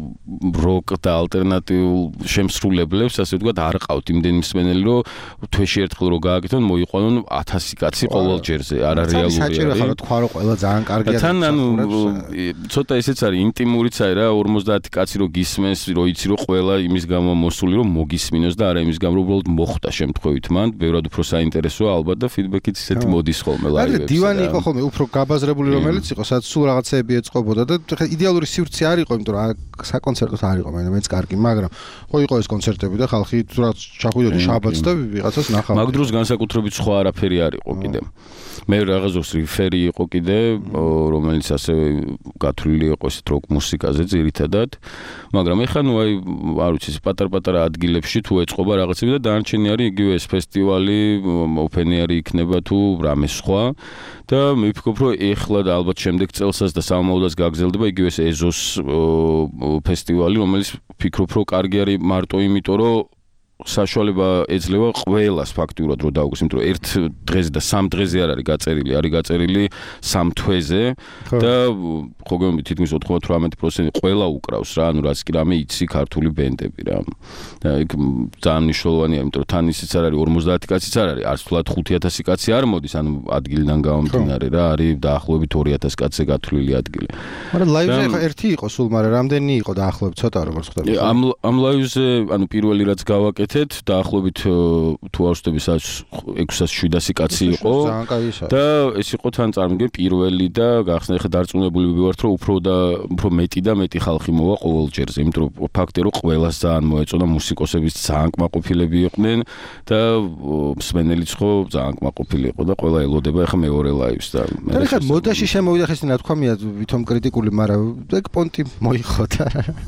როკ და ალტერნატიულ შემსრულებლებს ასე ვთქვათ არ ყავთ იმდენი მსმენელი რომ თვეში ერთხელ რო გააკეთონ მოიყვანონ ათასი კაცი ყოველ ჯერზე არა რეალურია საჭირო ხარ თქვა რომ ყველა ძალიან კარგია თან ანუ ცოტა ესეც არის ინტიმურიც არის რა ორმოცდაათი კაცი რო გისმენს რო იცი რომ ყველა იმის გამო მოსული რომ მოგისმინოს და არა იმის გამო რომ უბრალოდ მოხვდა შემთხვევით მან ბევრად უფრო საინტერესოა ალბათ და ფიდბექიც ისეთი მოდის ხოლმე ლაივებში არა დივანი იყო ხოლმე უფრო გაბაზრებული რომელიც იყო სადაც სულ რაღაცეები ეწყობოდა და იდეალური სივრცე არ იყო იმიტომ რომ საკონცერტო არ იყო მეც კარგი, მაგრამ ხო იყო ეს კონცერტები და ხალხი რაც ჩახვიდოდი შაბათს და ვიღაცას ნახავ. მაგ დროს განსაკუთრებით სხვა არაფერი არ იყო კიდე. მე რაღაც ზოგს რიფერი იყო კიდე, რომელიც ასე გათვლილი იყო ეს როკ მუსიკაზე ძირითადად, მაგრამ ეხლა ნუ აი არ ვიცი, პატარ-პატარა ადგილებში თუ ეწყობა რაღაცები და დანარჩენი არის იგივე ეს ფესტივალი, ოპენიერი იქნება თუ რამე სხვა და მე ვფიქრობ რომ ეხლა და ალბათ შემდეგ წელსაც და სამომავლოდაც გაგრძელდება იგივე ეს ეზოს ფესტივალი რომელიც ვფიქრობ რომ კარგი არის მარტო იმიტომ რომ საშუალება ეძლევა ყველას ფაქტიურად რომ დაუგოს იმიტომ რომ ერთ დღეზე და სამ დღეზე არ არის გაწერილი არის გაწერილი სამ თვეზე და ხო გეუბნები თითქმის ოცდაოთხ პროცენტი ყველა უკრავს რა ანუ რაც კი რამე იცი ქართული ბენდები რა და იქ ძალიან მნიშვნელოვანია იმიტომ რომ თან ისიც არ არის ორმოცდაათი კაციც არ არის არც თულად ხუთი ათასი კაცი არ მოდის ანუ ადგილიდან გამომდინარე რა არის დაახლოებით ორი ათასი კაცზე გათვლილი ადგილი მაგრამ ლაივზე ხა ერთი იყო სულ მაგრამ რამდენი იყო დაახლოებით ცოტა როგორც ხდება ამ ამ ლაივზე ანუ პირველი რაც გავაკეთე დაახლოებით თუ არ ვსწრები ექვსას შვიდასი კაცი იყო და ეს იყო თან წარმოგიდგენ პირველი და გახსნა ეხლა დარწმუნებული ვიყავართ რომ უფრო და უფრო მეტი და მეტი ხალხი მოვა ყოველ ჯერზე იმიტომ რომ ფაქტია რომ ყველას ძალიან მოეწონა მუსიკოსების ძალიან კმაყოფილები იყვნენ და მსმენელიც ხო ძალიან კმაყოფილი იყო და ყველა ელოდება ეხლა მეორე ლაივს და მე ეხლა მოდაში შემოვიდა ხეს ნათქვამია ვითომ კრიტიკული მაგრამ ეგ პონტი მოიხო და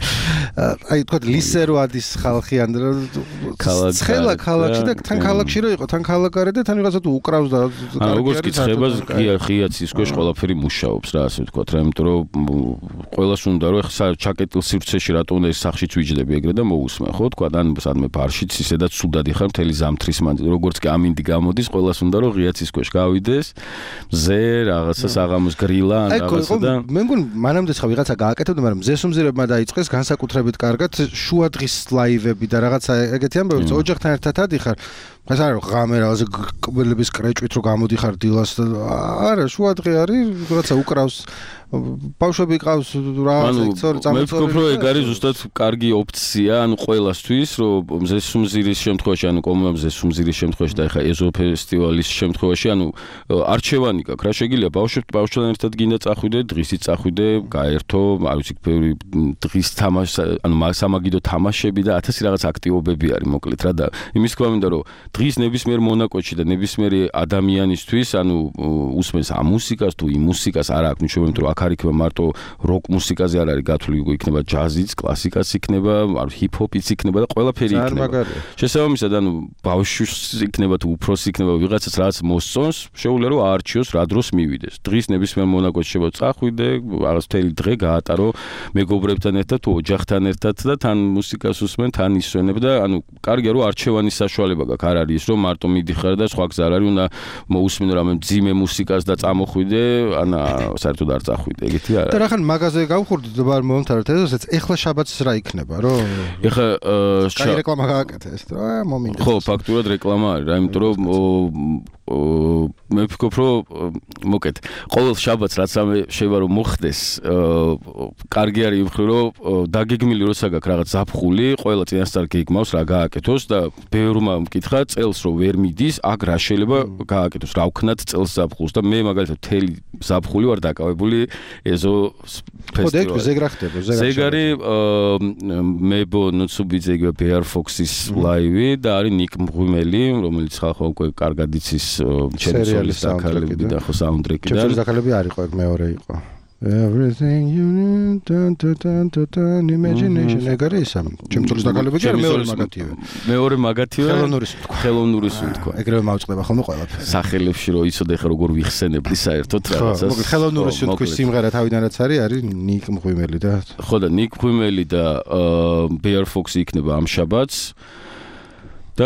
აი თქვა ლისერო ადის ხალხი ან ცხელა ქალაქში და თან ქალაქში რო იყო თან ქალაქარე და თან ვიღაცა თუ უკრავს და ანუ როგორც კი ცხებას ღია ღიაც ის ქვეშ ყველაფერი მუშაობს რა ასე ვთქვა რა იმიტომ რომ ყველას უნდა რომ ეხა ჩაკეტილ სივრცეში რატო უნდა ის სახშიც ვიჯდები ეგრე და მოусმე ხო თქვა ან სადმე ბარშიც ისედაც სუდად იხარ მთელი ზამთრის მანძილზე როგორც კი ამინდი გამოდის ყველას უნდა რომ ღიაც ის ქვეშ გავიდეს მზე რაღაცა საღამოს გრილა ან რაღაცა და მე მგონი მანამდე ხა ვიღაცა გააკეთებდა მაგრამ მზეს უმზირებმა დაიწყეს განსაკუთრებით კარგად შუადღის ლაივები და რაღაცა ეგეთი ამბავი ოჯახთან ერთად ადიხარ ეს არა ღამე რაღაცა კბილების კრეჭვით რო გამოდიხარ დილას არა შუადღე არის რაღაცა უკრავს ბავშვები ყავს რაღაცა იქცორი წამოწორი მე ვფიქრობ რომ ეგ არის ზუსტად კარგი ოფცია ანუ ყველასთვის რომ მზეს უმზირის შემთხვევაში ანუ კომუნიზმის უმზირის შემთხვევაში და ეხა ეზო ფესტივალის შემთხვევაში ანუ არჩევანი გაქვს რა შეგიძლია ბავშვებთ ბავშვთან ერთად გინდა წახვიდე დღისით წახვიდე გაერთო არ ვიცი ბევრი დღის თამაში ანუ სამაგიდო თამაშები და ათასი რაღაც აქტივობები არის მოკლედ რა და იმის თქვა მინდა რომ დღის ნებისმიერ მონაკვეთში და ნებისმიერი ადამიანისთვის, ანუ უსმენს ამ მუსიკას თუ იმ მუსიკას არ აქვს მნიშვნელობა, იმიტომ რომ აქ არ იქნება მარტო როკ მუსიკაზე არ არის გათვლილი, იქნება ჯაზიც, კლასიკაც იქნება, ჰიპ-ჰოპიც იქნება და ყველაფერი იქნება. შესაბამისად, ანუ ბავშვს იქნება თუ უფროსი იქნება, ვიღაცას რაღაც მოსწონს, შეუძლია რომ აარჩიოს რა დროს მივიდეს. დღის ნებისმიერ მონაკვეთში შევა წახვიდე, რაღაც მთელი დღე გაატარო მეგობრებთან ერთად თუ ოჯახთან ერთად და თან მუსიკას უსმენ, თან ისვენებ და ანუ კარგია რომ არჩევანის საშუალება გაქვს, არ არის რომ მარტო მიდიხარ და სხვა გზა არ არის, უნდა მოусმინო რამე ძიმე მუსიკას და წამოხვიდე, ანა საერთოდ არ წახვიდე, ეგეთი არა. და რახან მაგაზე გავხურდით და არ მომთარეთ ესეც, ეხლა შაბათს რა იქნება, რომ ეხლა კაი რეკლამა გააკეთე ეს, რა მომინდა. ხო, ფაქტურად რეკლამა არის რა, იმიტომ რომ მე ვფიქრობ, რომ მოკეთ, ყოველ შაბათს რაც შეიძლება რომ მოხდეს, კარგი არის იმ მხრივ, რომ დაგეგმილი როცა გაქვს რაღაც ზაფხული, ყველა წინასწარ გეგმავს რა გააკეთოს და ბევრმა მკითხა წელს რომ ვერ მიდის, აქ რა შეიძლება გააკეთოს, რა ვქნათ წელს ზაფხულს და მე მაგალითად მთელი ზაფხული ვარ დაკავებული ეზო ფესტივალზე. ხო, ზეგრა ხდება, ზეგრა. ზეგარი მებო ნოცუბიძე იგივე Bear Fox-ის ლაივი და არის ნიკ მღვიმელი, რომელიც ხალხო უკვე კარგად იცის სერიალის საუნდტრეკი და ხო საუნდტრეკი და ჩემთვის საკალები არ იყო, ეგ მეორე იყო. Everything you need, dun dun dun dun imagination. ეგ არის ამ. ჩემთვის საკალები კი მეორე მაგათივე. მეორე მაგათივე. ხელოვნური სუნთქვა. ხელოვნური სუნთქვა. ეგრევე მაუწყდება ხოლმე ყველაფერი. სახელებში რო იცოდე ხე როგორ ვიხსენებდი საერთოდ რაღაცას. ხო, ხელოვნური სუნთქვის სიმღერა თავიდანაც არის, არის ნიკ მღვიმელი და ხო და ნიკ მღვიმელი და Bear Fox იქნება ამ შაბათს და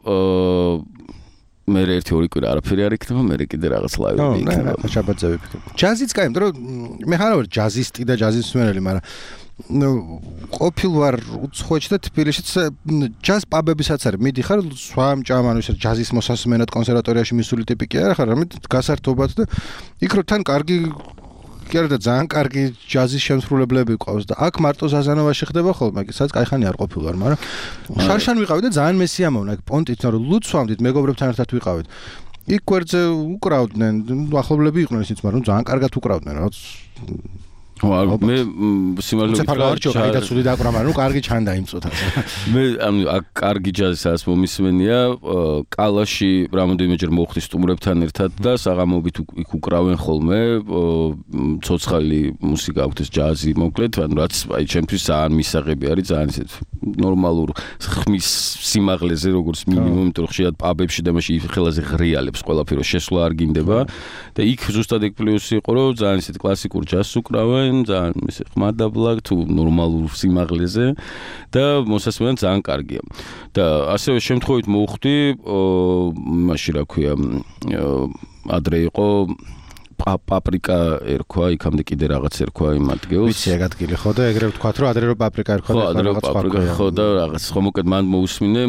მე ერთი ორი კვირა არაფერი არ იქნება, მე კიდე რაღაც ლაივები იქნება. ხო, შაბათზე ვიფიქრე. ჯაზიც კაი, იმიტომ რომ მე ხარ ვარ ჯაზისტი და ჯაზის მსმენელი, მაგრამ ნუ ყოფილ ვარ უცხოეთში და თბილისშიც ჯაზ პაბებისაც არის. მიდიხარ სხვა მჭამან ვისად ჯაზის მოსასმენად კონსერვატორიაში მისული ტიპი კი არა ხარ, რამე გასართობად და იქ რო თან კარგი კი არა და ძალიან კარგი ჯაზის შემსრულებლები ყავს და აქ მარტო ზაზანოვაში ხდება ხოლმე, სადაც кайხანი არ ყოფილვარ, მაგრამ შარშან ვიყავით და ძალიან მესიამოვნა, პონტით რომ ლუცვამდით მეგობრებთან ერთად ვიყავით. იქ გვერდზე უკრავდნენ, ახლობლები იყვნენ ისიც, მაგრამ ძალიან კარგად უკრავდნენ, რაღაც ხო, მე სიმართლე ვიტყვი, აი და ცუდი დაკვრა, მაგრამ ნუ კარგი ჩანდა იმ წუთას. მე ანუ აქ კარგი ჯაზი სადაც მომისმენია, კალაში რამოდენიმეჯერ მოვხდი სტუმრებთან ერთად და საღამოობით იქ უკრავენ ხოლმე, ცოცხალი მუსიკა აქვს ეს ჯაზი, მოკლედ, ანუ რაც აი ჩემთვის ძალიან მისაღები არის, ძალიან ისეთ ნორმალურ ხმის სიმაღლეზე, როგორც მინიმუმ, იმიტომ რომ ხშირად პაბებში და მაშინ ხელაზე ღრიალებს ყველაფერი, შესვლა არ გინდება და იქ ზუსტად ეგ პლუსი იყო, რომ ძალიან ისეთ კლასიკურ ჯაზს უკრავენ ძალიან ისე ხმადაბლა თუ ნორმალურ სიმაღლეზე და მოსასმენად ძალიან კარგია. და ასევე შემთხვევით მოვხვდი, მაშინ რა ქვია, ადრე იყო პაპრიკა ერქვა, იქამდე კიდე რაღაც ერქვა იმ ადგილს. ვიცი ეგ ადგილი ხო და ეგრევე ვთქვათ, რომ ადრე რომ პაპრიკა ერქვა და რაღაც სხვა პაპრიკა ხო და რაღაც ხო მოკეთ მან მოусმინე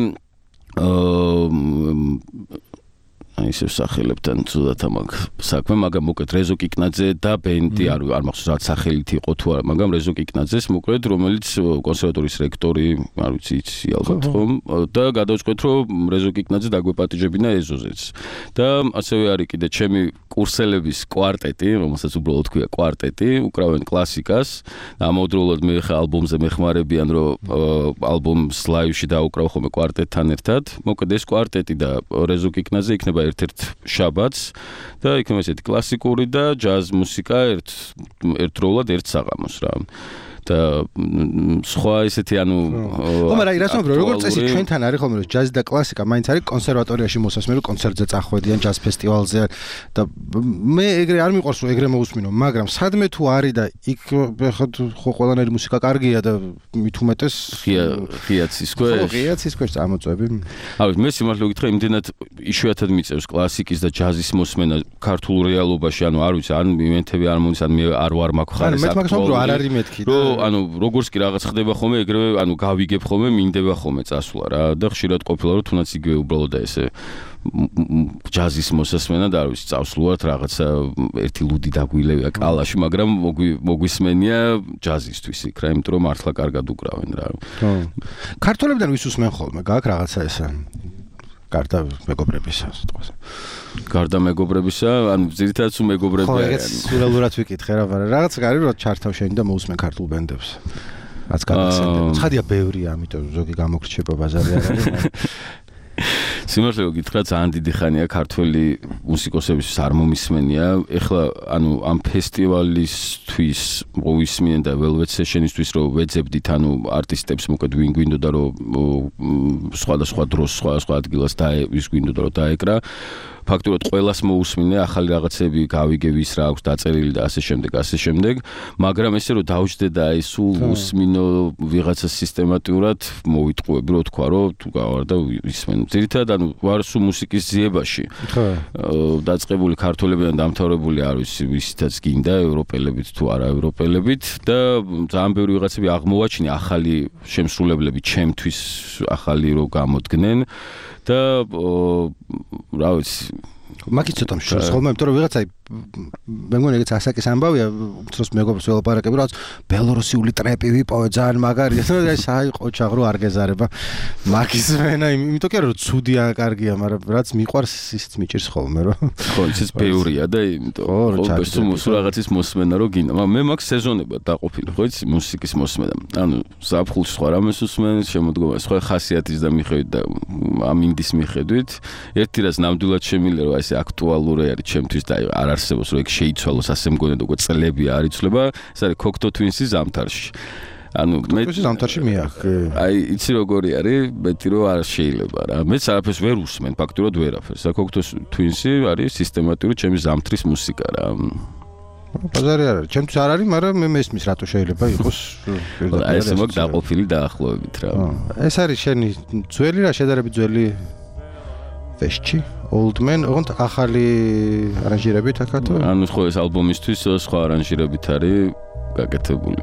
აი ისე სახელებთან ცუდად ამაგ საქმე, მაგრამ მოკეთ რეზო კიკნაძე და ბენდი არ არ მახსოვს რა სახელით იყო თუ არა, მაგრამ რეზო კიკნაძეს მოკეთ, რომელიც კონსერვატორიის რექტორი, არ ვიცი იცი ალბათ ხომ და გადავწყვეტ რომ რეზო კიკნაძე დაგვეპატიჟებინა ეზოზეც. და ასევე არის კიდე ჩემი კურსელების კვარტეტი, რომელსაც უბრალოდ ქვია კვარტეტი, უკრავენ კლასიკას. ამავდროულად მე ხა ალბომზე მეხმარებიან, რომ ალბომს ლაივში დაუკრავ ხოლმე კვარტეტთან ერთად. მოკეთ ეს კვარტეტი და რეზო კიკნაძე იქნება ერთ-ერთ შაბათს და იქნება ესეთი კლასიკური და ჯაზ მუსიკა ერთ ერთდროულად ერთ საღამოს რა. და სხვა ესეთი ანუ ხო, მაგრამ რას მომბრო, როგორც წესი ჩვენთან არის ხოლმე რომ ჯაზი და კლასიკა მაინც არის კონსერვატორიაში მოსასმენო კონცერტზე წახვედიან ჯაზ ფესტივალზე და მე ეგრე არ მიყვარს რომ ეგრე მოусმინო, მაგრამ სადმე თუ არის და იქ ხო ყველანაირი მუსიკა კარგია და მით უმეტეს ღია ღია ცისქვეშ ხო ღია ცისქვეშ წამოწვევი. ავი მე სიმართლე გითხრა, იმდენად იშვიათად მიწევს კლასიკის და ჯაზის მოსმენა ქართულ რეალობაში, ანუ არ ვიცი, ან ივენთები არ მონის, ან მე არ ვარ მაგ ხარეს. მე მაგას მომბრო არ არის მეთქი და ანუ როგორც კი რაღაც ხდება ხოლმე, ეგრევე ანუ გავიგებ ხოლმე, მინდება ხოლმე წასვლა რა და ხშირად ყოფილა რომ თუნდაც იგივე უბრალოდ ესე ჯაზის მოსასმენა და არ ვიცი, წავსვლუართ რაღაცა ერთი ლუდი დაგვილევია კალაში, მაგრამ მოგვისმენია ჯაზისთვის იქ რა, იმიტომ რომ მართლა კარგად უკრავენ რა. ხო. ქართველებიდან ვის უსმენ ხოლმე, გაქვს რაღაცა ესა გარდა მეგობრებისა, სიტყვაზე. გარდა მეგობრებისა, ანუ ძირითადად სულ მეგობრები არიან. ხო, ეგეც სულელურად ვიკითხე რა, მაგრამ რაღაც არის რომ ჩართავ შენ და მოусმენ ქართულ ბენდებს. რაც გაგახსენდება. ცხადია ბევრია, ამიტომ ზოგი გამოგრჩება ბაზარი არ არის. სიმართლე გითხრა ძალიან დიდი ხანია ქართველი მუსიკოსებისთვის არ მომისმენია. ეხლა ანუ ამ ფესტივალისთვის მოვისმენ და Velvet Session-ისთვის რომ ვეძებდით ანუ არტისტებს მოკლედ ვინ გვინდოდა რომ სხვადასხვა დროს სხვადასხვა ადგილას და ვის გვინდოდა რომ დაეკრა. ფაქტურად ყველას მოусმინე ახალი რაღაცები გავიგე ვის რა აქვს დაწერილი და ასე შემდეგ ასე შემდეგ მაგრამ ესე რომ დავჯდე და აი სულ უსმინო ვიღაცა სისტემატურად მოვიტყუები რომ თქვა რომ თუ გავარ და ვისმენ ძირითადად ანუ ვარ სულ მუსიკის ძიებაში ხო დაწყებული ქართველებიდან დამთავრებული არ ვიცი ვისითაც გინდა ევროპელებით თუ არა ევროპელებით და ძალიან ბევრი ვიღაცები აღმოვაჩინე ახალი შემსრულებლები ჩემთვის ახალი რო გამოდგნენ და რა ვიცი მაგით ცოტა მშვენივრად ხოლმე იმიტომ რომ ვიღაცა მე მგონი ეგეც ასაკის ამბავია უბრალოდ მეგობრებს ველაპარაკები რაც ბელორუსიული ტრეპი ვიპოვე ძალიან მაგარია და აი საი ყოჩაღრო არ გეზარება მაგის მენა იმიტომ კი რომ ცუდია კარგია მაგრამ რაც მიყვარს ისიც მიჭირს ხოლმე რომ ხო ისიც ბევრია და იმიტომ რომ სულ რაღაცის მოსმენა რო გინდა მაგრამ მე მაგ სეზონებად დაყოფილი ხო იცი მუსიკის მოსმენა ანუ ზაფხულში სხვა რამეს უსმენ შემოდგომა სხვა ხასიათის და მიხედვით და ამინდის მიხედვით ერთი რაც ნამდვილად შემიძლია რომ ესე აქტუალური არის ჩემთვის და არ არსებობს რომ ეგ შეიცვალოს ასე მგონია უკვე წლები არ იცვლება ეს არის Cocteau Twins-ი ზამთარში ანუ მე ზამთარში მეახე აი იცი როგორი არის მეტი რომ არ შეიძლება რა მეც არაფერს ვერ უსმენ ფაქტურად ვერაფერს Cocteau Twins-ი არის სისტემატური ჩემი ზამთრის მუსიკა რა ბაზარი არ არის ჩემთვის არ არის მაგრამ მე მესმის რატო შეიძლება იყოს აი ეს მაგ დაყოფილი დაახლოებით რა ეს არის შენი ძველი რა შედარებით ძველი ვეშჩი Old Man, und ახალი არანჟირებით აქათო? ანუ ხო ეს ალბომისთვის სხვა არანჟირებით არის გაკეთებული.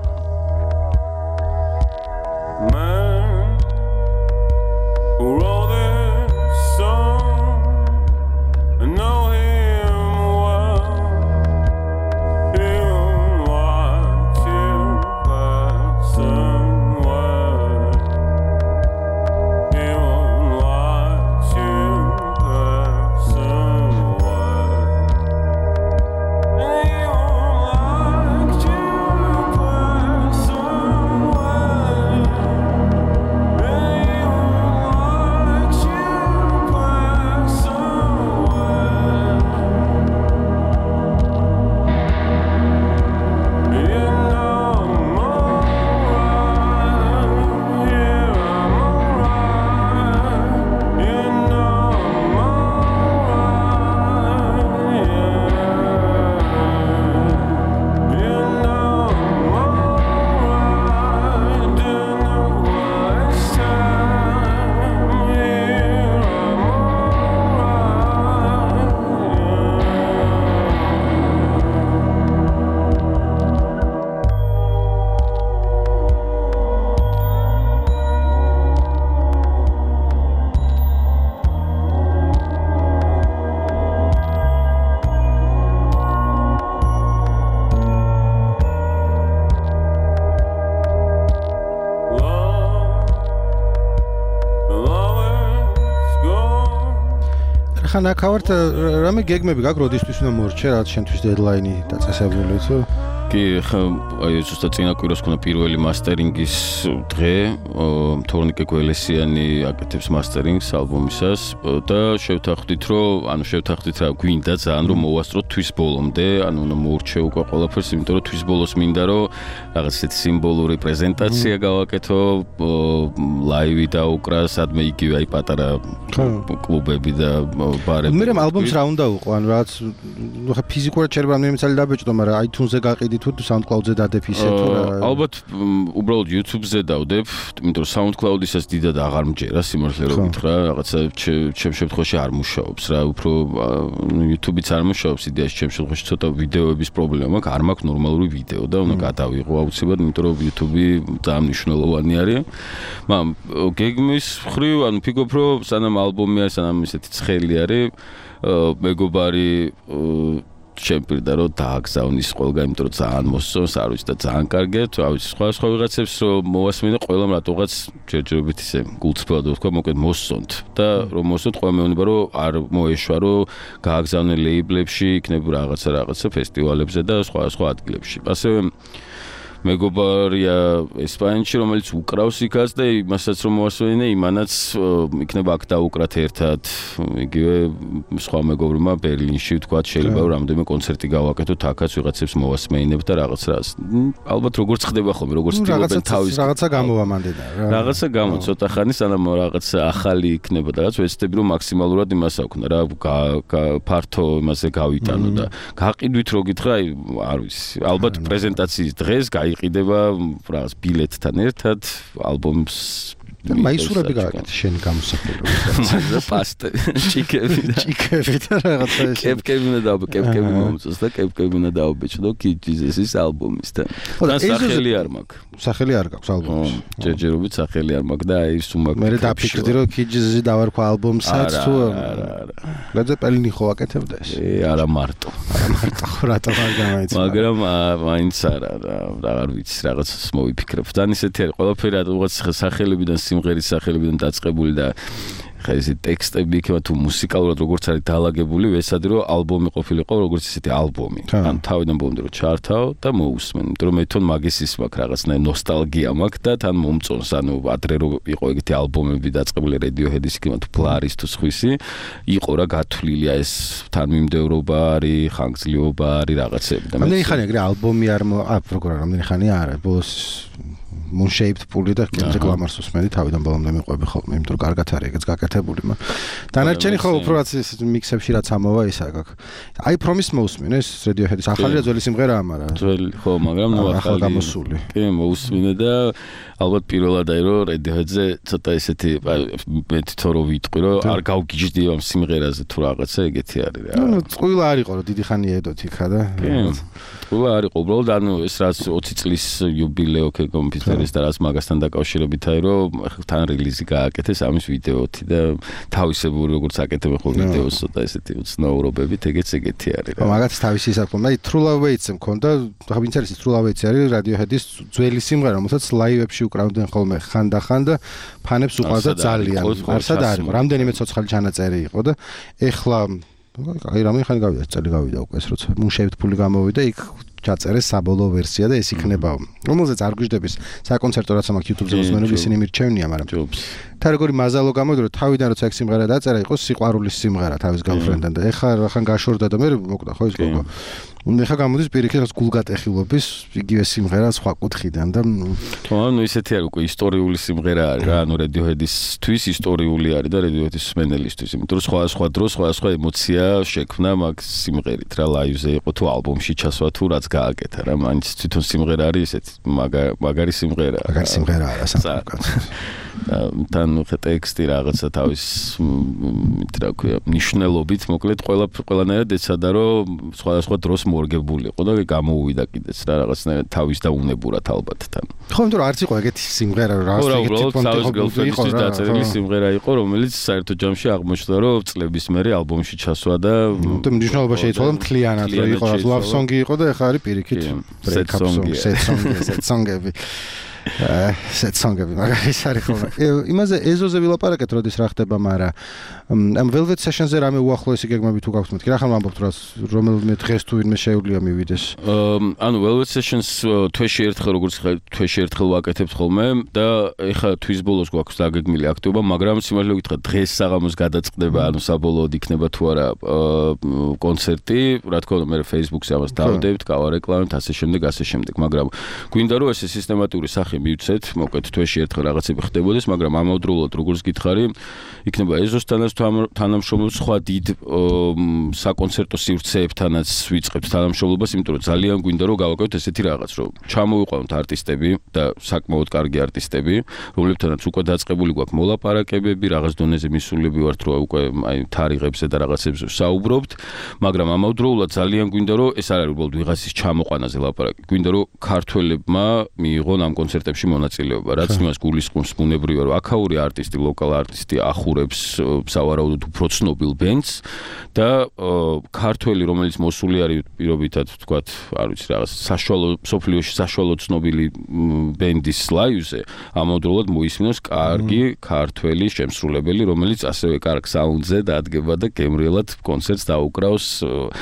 ხან აქავართ რამე გეგმები გაქვს როდისთვის უნდა მორჩე რაც შენთვის დედლაინი დაწესებული თუ კი ხა აი ზუსტად წინა კვირას ქონა პირველი მასტერინგის დღე თორნიკე გველესიანი აკეთებს მასტერინგს ალბომისას და შევთანხმდით რომ ანუ შევთანხმდით რა გვინდა ძალიან რომ მოვასწროთ თვის ბოლომდე ანუ უნდა მორჩე უკვე ყველაფერს იმიტომ რომ თვის ბოლოს მინდა რომ რაღაც ისეთი სიმბოლური პრეზენტაცია გავაკეთო ლაივი დაუკრა სადმე იგივე აი პატარა კლუბები და ბარები მე რამ ალბომს რა უნდა უყო ანუ რაც ხა ფიზიკურად შეიძლება რამდენიმე წელი დაბეჭდო მაგრამ iTunes-ზე გაყიდი თუ SoundCloud-ზე დადებ ისე თუ რა ალბათ უბრალოდ YouTube-ზე დავდებ იმიტომ რომ SoundCloud-ისაც დიდად აღარ მჯერა სიმართლე რომ გითხრა რაღაცა ჩემ შემთხვევაში არ მუშაობს რა უფრო YouTube-იც არ მუშაობს იდეაში ჩემ შემთხვევაში ცოტა ვიდეოების პრობლემა მაქვს არ მაქვს ნორმალური ვიდეო და უნდა გადავიღო აუცილებლად იმიტომ რომ YouTube-ი ძალიან მნიშვნელოვანი არის მაგრამ გეგმის მხრივ ანუ ფიქრობ რომ სანამ ალბომი არის სანამ ისეთი ცხელი არის მეგობარი ჩემპირდა რომ დააგზავნის ყველგან იმიტომ რომ ძალიან მოსწონს არ ვიცი და ძალიან კარგია თუ არ ვიცი სხვა სხვა ვიღაცებს რომ მოვასმინე ყველამ რატოღაც ჯერჯერობით ისე გულწრფელად ვთქვა მოკლედ მოსწონთ და რომ მოსწონთ ყველა მეუბნება რომ არ მოეშვა რომ გააგზავნე ლეიბლებში იქნება რაღაცა რაღაცა ფესტივალებზე და სხვა სხვა ადგილებში ასევე მეგობარია ესპანეთში, რომელიც უკრავს იქაც და იმასაც რომ მოასვენინე, იმანაც იქნება აქ დაუკრათ ერთად. იგივე სხვა მეგობრებმა ბერლინში თქვა შეიძლება რამდენიმე კონცერტი გავაკეთოთ აქაც ვიღაცებს მოვასმეინებ და რაღაც რას. ალბათ როგორც ხდება ხოლმე, როგორც ტიპობენ თავის რაღაცა გამოვამანდედა რა. რაღაცა გამო ცოტა ხანი სანამ რაღაც ახალი იქნება და რაც ვეცდები რომ მაქსიმალურად იმას აქვს რა ფართო იმაზე გავიტანო და გაყიდვით რო გითხრა აი არ ვიცი ალბათ პრეზენტაციის დღეს გაიყიდება რაღაც ბილეთთან ერთად ალბომს მაისურები გააკეთე შენი გამოსახულება და პასტე ჩიკები და ჩიკები და რაღაცა ეს კეპკები უნდა დავბე კეპკები მომწოს და კეპკები უნდა დავბეჭდო კიჯიზესის ალბომისთან და სახელი არ მაქვს სახელი არ გაქვს ალბომში ჯერჯერობით სახელი არ მაქვს და აი ის უმაკ მე დაფიქრდი რომ კიჯიზესი დავარქვა ალბომსაც თუ არა არა ლედზეპელინი ხო აკეთებდა ეს არა მარტო არა მარტო ხო რატო არ გამაიცი მაგრამ მაინც არა რა არ ვიცი რაღაცას მოვიფიქრებ და ისეთი არის ყველაფერი რაღაც სახელებიდან სიმღერის სახელებიდან დაწყებული და ხა ეს ტექსტები იქნება თუ მუსიკალურად როგორც არის დაალაგებული ვესადი რომ ალბომი ყოფილიყო როგორც ისეთი ალბომი ან თავიდან ბოლომდე რომ ჩართავ და მოусმენ იმიტომ რომ მე თვითონ მაგისის მაქვს რაღაცნაირი ნოსტალგია მაქვს და თან მომწონს ანუ ადრე რო იყო ეგეთი ალბომები დაწყებული Radiohead-ის იქნება თუ Blur-ის თუ სხვისი იყო რა გათვლილია ეს თანმიმდევრობა არის ხანგრძლივობა არის რაღაცები და მე ხანი ეგრე ალბომი არ ა როგორ არა მე ხანი არა ბოლოს moon shaped puli და კენზე გლამარს უსმენდი თავიდან ბოლომდე მიყვები ხოლმე იმიტომ რომ კარგად არის ეგეც გაკეთებული მაგრამ დანარჩენი ხო უფრო რაც ის მიქსებში რაც ამოვა ისა გაკ აი promise მოусმინე ეს Radiohead-ის ახალი და ძველი სიმღერაა მაგრამ ძველი ხო მაგრამ ნუ ახალი გამოსული კი მოусმინე და ალბათ პირველად აი რომ Radiohead-ზე ცოტა ესეთი მე თვითონ რო ვიტყვი რომ არ გავგიჟდი ამ სიმღერაზე თუ რაღაცა ეგეთი არის რა ნუ წყვილა არისო რომ დიდი ხანია ედოთ იქა და კი წყვილა არისო უბრალოდ ანუ ეს რაც ოცი წლის იუბილეო კომპიუტერის და რაც მაგასთან დაკავშირებით აი რომ თან რელიზი გააკეთეს ამის ვიდეოთი და თავისებური როგორც აკეთებენ ხო ვიდეოს ცოტა ესეთი უცნაურობებით ეგეც ეგეთი არის რა მაგაც თავისი საკუთარი აი True Love Waits-ზე მქონდა ხა ვინც არის True Love Waits არის Radiohead-ის ძველი სიმღერა რომელსაც ლაივებში უკრავდნენ ხოლმე ხანდახან და ფანებს უყვარდა ძალიან არსად არის რამდენიმე ცოცხალი ჩანაწერი იყო და ეხლა აი რამე ხანი გავიდა წელი გავიდა უკვე ეს როცა moon shaped puli გამოვიდა იქ ჩაწერეს საბოლოო ვერსია და ეს იქნება რომელზეც არ გვიждდების საკონცერტო რაც მაქვს YouTube-ზე მოსმენები ისინი მირჩევნია მაგრამ და როგორი მაზალო გამოვიდა რომ თავიდან როცა ეგ სიმღერა დაწერა იყო სიყვარულის სიმღერა თავის girlfriend-დან და ეხლა რახან გაშორდა და მე მოკვდა ხო ის გოგო უნდა ხა გამოდის პირიქით რაც გულგატეხილობის იგივე სიმღერა სხვა კუთხიდან და ხო ანუ ისეთი არის უკვე ისტორიული სიმღერა არის რა ანუ Radiohead-ისთვის ისტორიული არის და Radiohead-ის მსმენელისთვის იმიტომ რომ სხვა სხვა დროს სხვა სხვა ემოცია შექმნა მაგ სიმღერით რა ლაივზე იყო თუ ალბომში ჩასვა თუ რაც გააკეთა რა მაინც თვითონ სიმღერა არის ესეთი მაგარი სიმღერა მაგარი სიმღერაა რა საკაცო თან ტექსტი რაღაცა თავის რა ქვია ნიშნულობით მოკლედ ყველა ყველანაირად ეცადა რომ სხვადასხვა დროს მორგებული იყო და გამოუვიდა კიდეც რა რაღაცნაირად თავის და უნებურად ალბათ თან ხო იმიტომ რომ არც იყო ეგეთი სიმღერა რა ეგეთი კონტექსტი იყო რა დაწერილი სიმღერა იყო რომელიც საერთო ჯამში აღმოჩნდა რომ წლების მერე ალბომში ჩასვა და და მნიშვნელობა შეიცვალა მთლიანად რომ იყო love song-ი იყო და ეხლა არის პირიქით set song-ი set song-ი set song-ები set song-ები მაგარის არის ხოლმე იმაზე ეზოზე ვილაპარაკეთ როდის რა ხდება მაგრამ ამ Velvet Sessions-ზე რამე უახლოესი გეგმები თუ გაქვთ მეთქი რა ხარ ვამბობთ რა რომელიმე დღეს თუ ვინმე შეუძლია მივიდეს ანუ Velvet Sessions თვეში ერთხელ როგორც თვეში ერთხელ ვაკეთებთ ხოლმე და ეხლა თვის ბოლოს გვაქვს დაგეგმილი აქტივობა მაგრამ სიმართლე გითხრათ დღეს საღამოს გადაწყდება ანუ საბოლოოდ იქნება თუ არა კონცერტი რა თქმა უნდა მე Facebook-ზე ამას დავდებთ გავარეკლამებთ ასე შემდეგ ასე შემდეგ მაგრამ გვინდა რომ ეს სისტემატური სახე მივცეთ, მოკლედ თვეში ერთხელ რაღაცები ხდებოდეს, მაგრამ ამავდროულად როგორც გითხარი, იქნება ეზოსთანაც თანამშრომლობა სხვა დიდ საკონცერტო სივრცეებთანაც ვიწყებთ თანამშრომლობას, იმიტომ რომ ძალიან გვინდა რომ გავაკეთოთ ესეთი რაღაც, რომ ჩამოვიყვანოთ არტისტები და საკმაოდ კარგი არტისტები, რომლებთანაც უკვე დაწყებული გვაქვს მოლაპარაკებები, რაღაც დონეზე მისულები ვართ, რომ უკვე აი თარიღებზე და რაღაცებზე საუბრობთ, მაგრამ ამავდროულად ძალიან გვინდა რომ ეს არ არის უბრალოდ ვიღაცის ჩამოყვანაზე ლაპარაკი, გვინდა რომ ქართველებმა მიიღონ ამ კონცერტებში მონაწილეობა, რაც იმას გულისხმობს ბუნებრივია, რომ აქაური არტისტი, ლოკალ არტისტი ახურებს სავარაუდოდ უფრო ცნობილ ბენდს და ქართველი, რომელიც მოსული არის პირობითად, ვთქვათ, არ ვიცი, რაღაც საშუალო სოფლიოში საშუალო ცნობილი ბენდის ლაივზე, ამავდროულად მოისმინოს კარგი ქართველი შემსრულებელი, რომელიც ასევე კარგ საუნდზე დადგება და გემრიელად კონცერტს დაუკრავს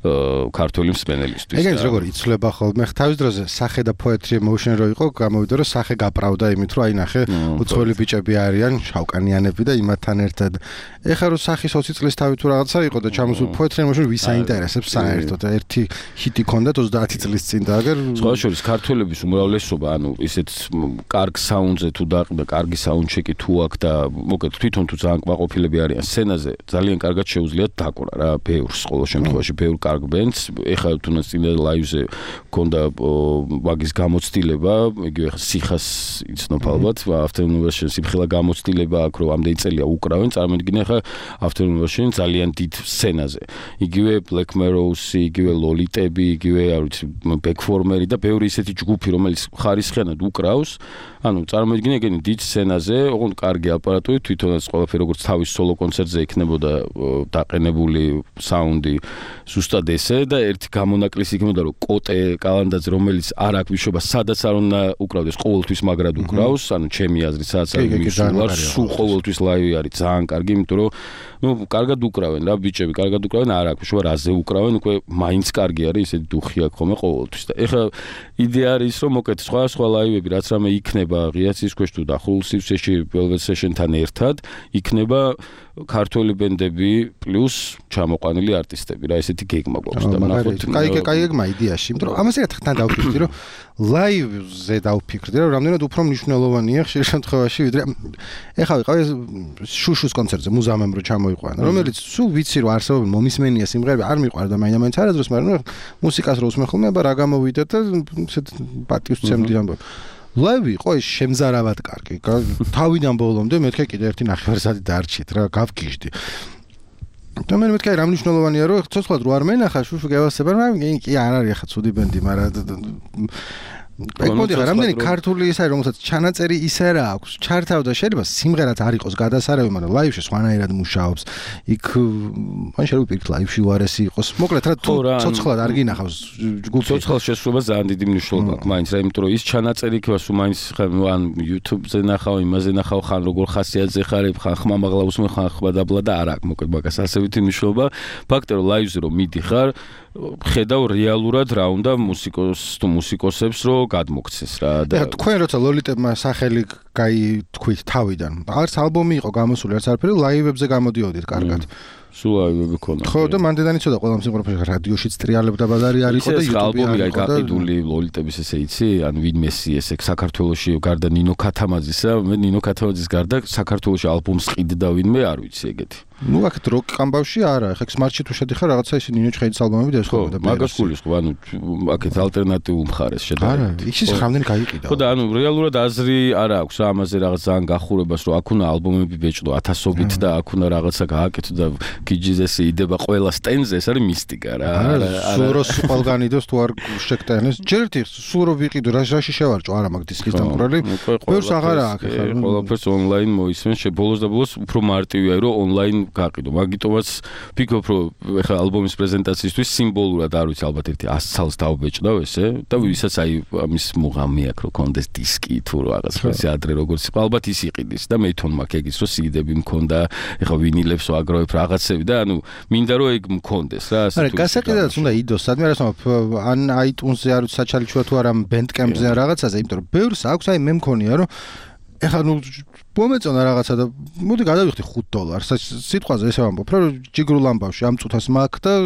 ქართული მსმენელისთვის. ეგეც როგორ იცვლება ხოლმე თავის დროზე სახე და poetry emotion რო იყო, გამოვიდა რომ სახე გაправდა იმით რომ აი ნახე უცხოელი ბიჭები არიან, შავკანიანები და იმათთან ერთად. ეხლა რომ სახის ოცი წლის თავი თუ რაღაცა იყო და ჩამოსულ poetry emotion ვის აინტერესებს საერთოდ ერთი ჰიტი ქონდა ოცდაათი წლის წინ და აგერ სხვა შორის ქართველების უმრავლესობა ანუ ისეთ კარგ საუნდზე თუ დაყიდა კარგი საუნდჩეკი თუ აქვს და მოკეთ თვითონ თუ ძალიან კმაყოფილები არიან სცენაზე ძალიან კარგად შეუძლიათ დაკვრა რა ბევრს ყოველ შემთხვევაში ბევრ კარგ ბენდს ეხლა თუნდაც წინა ლაივზე ქონდა ვაგის გამოცდილება იგივე ხა სიხას იცნობ ალბათ Afternoon სიმხილა გამოცდილება აქ რომ ამდენი წელია უკრავენ წარმოიდგინე ხა Afternoon ძალიან დიდ სცენაზე იგივე Black Mirror-ი იგივე ლოლიტები იგივე არ ვიცი ბექფორმერი და ბევრი ისეთი ჯგუფი რომელიც ხარისხიანად უკრავს ანუ წარმოიდგინე ეგენი დიდ სცენაზე ოღონდ კარგი აპარატური თვითონაც ყველაფერი როგორც თავის სოლო კონცერტზე იქნებოდა დაყენებული საუნდი ზუსტად ესე და ერთი გამონაკლისი იქნებოდა რომ კოტე კალანდაძე რომელიც არ აქვს ვიშობა სადაც არ უნდა უკრავდეს ყოველთვის მაგრად უკრავს ანუ ჩემი აზრით სადაც არ მისულარ სულ ყოველთვის ლაივი არის ძალიან კარგი იმიტომ რომ ну კარგად უკრავენ რა ბიჭები კარგად უკრავენ არ აქვს ვიშობა რაზე უკრავენ უკვე მაინც კარგი არის ისეთი დუხი აქვს ხოლმე ყოველთვის და ეხლა იდეა არის რომ მოკეთ სხვა სხვა ლაივები რაც რამე იქნება ღიაცის ქვეშ თუ დახურულ სივრცეში Velvet Session-თან ერთად იქნება ქართული ბენდები პლუს ჩამოყვანილი არტისტები რა ესეთი გეგმა გვაქვს და ნახოთ კაი კაი გეგმა იდეაში იმიტომ რომ ამას ერთად დავფიქრდი რომ ლაივზე დავფიქრდი რომ რამდენად უფრო მნიშვნელოვანია ხშირ შემთხვევაში ვიდრე ეხლა ვიყავ შუშუს კონცერტზე მუზამემ რო ჩამოიყვანა რომელიც სულ ვიცი რომ არსებობენ მომისმენია სიმღერები არ მიყვარდა მაინც არადროს მაგრამ მუსიკას რო უსმენ ხოლმე რა გამოვიდა და ესეთ პატივს ვცემდი ამბობ ლაივი იყო ეს შემზარავად კარგი. თავიდან ბოლომდე მეთქე კიდე ერთი ნახევარსაათი დარჩით რა, გავგიჟდი. და მე მეთქე რა მნიშვნელოვანია რომ ცოცხლად რო არ მენახა შუშუ გევასება, მაგრამ კი არ არის ახლა ცუდი ბენდი, მაგრამ ეგ მოდი რამდენი ქართული ის არის რომელსაც ჩანაწერი ისე რა აქვს ჩართავდა შეიძლება სიმღერაც არ იყოს გადასარევი მაგრამ ლაივში სხვანაირად მუშაობს იქ მან შეიძლება პირიქით ლაივში უარესი იყოს მოკლედ რა ცოცხლად არ გინახავს ჯგუფი ცოცხალ შესრულებას ძალიან დიდი მნიშვნელობა აქვს მაინც რა იმიტომ რომ ის ჩანაწერი იქნება სულ მაინც ან YouTube-ზე ნახავ იმაზე ნახავ ხან როგორ ხასიათზე ხარ ხან ხმამაღლა უსმენ ხან ხმადაბლა და არ აქვს მოკლედ მაგას ასევითი მნიშვნელობა ფაქტია რომ ლაივზე რომ მიდიხარ ხედავ რეალურად რა უნდა მუსიკოს თუ მუსიკოსებს რო გადმოქცეს რა და თქვენ როცა ლოლიტებმა სახელი გაითქვით თავიდან არც ალბომი იყო გამოსული არც არაფერი ლაივებზე გამოდიოდით კარგად სულ ლაივები ქონდა ხო და მანდ იცოდა ყველა მსიმღერაში რადიოშიც ტრიალებდა ბაზარი არისო და YouTube-ი ალბომი აი გაყიდული ლოლიტების ესე იცი ან ვინმესი ესე საქართველოში გარდა ნინო ქათამაძისა მე ნინო ქათამაძის გარდა საქართველოში ალბომს ყიდდა ვინმე არ ვიცი ეგეთი ну აქეთ როკ კამბავში არა ხა სმარტში თუ შედიხარ რაღაცა ისე ნინო ჩხეიძის ალბომები და ეს ხო და მაგას გულის ხო ანუ აქეთ ალტერნატიულ მხარეს შედარებით არა იქის რამდენი გაიყიდა ხო და ანუ რეალურად აზრი არა აქვს რა ამაზე რაღაც ძალიან გახურებას რომ აქ უნდა ალბომები ბეჭდო ათასობით და აქ უნდა რაღაცა გააკეთო და გიჯიზესი იდება ყველა სტენზე ეს არის მისტიკა რა არა სულ რო ყველგანიდოს თუ არ შეგტანეს ჯერ ერთი სულ რო ვიყიდო რა რაში შევარჭო არა მაგ დისკის დამყრელი ბევრს აღარა აქვს ხა ყველაფერს ონლაინ მოისმენ შებოლოს და ბოლოს უფრო მარტივია რომ ონლაინ გაყიდო მაგიტომაც ვფიქრობ რომ ეხლა ალბომის პრეზენტაციისთვის სიმბოლურად არ ვიცი ალბათ ერთი ას ცალს დავბეჭდავ ესე და ვისაც აი ამის მუღამი აქვს რომ კონდეს დისკი თუ რაღაც ესე ადრე როგორც ალბათ ის იყიდის და მე თვითონ მაქვს ეგის რომ სიდები მქონდა ეხლა ვინილებს ვაგროვებ რაღაცები და ანუ მინდა რომ ეგ მქონდეს რა ასე თუ არა გასაყიდადაც უნდა იდოს სადმე რას ან iTunes-ზე არ ვიცი საჩალიჩოა თუ არა Bandcamp-ზე რაღაცაზე იმიტომ რომ ბევრს აქვს აი მე მქონია რომ ეხლა ნუ მომეწონა რაღაცა და მოდი გადავიხდი ხუთ დოლარს სიტყვაზე ესე ვამბობ რა ჯიგრულ ამბავში ამ წუთას მაქვს და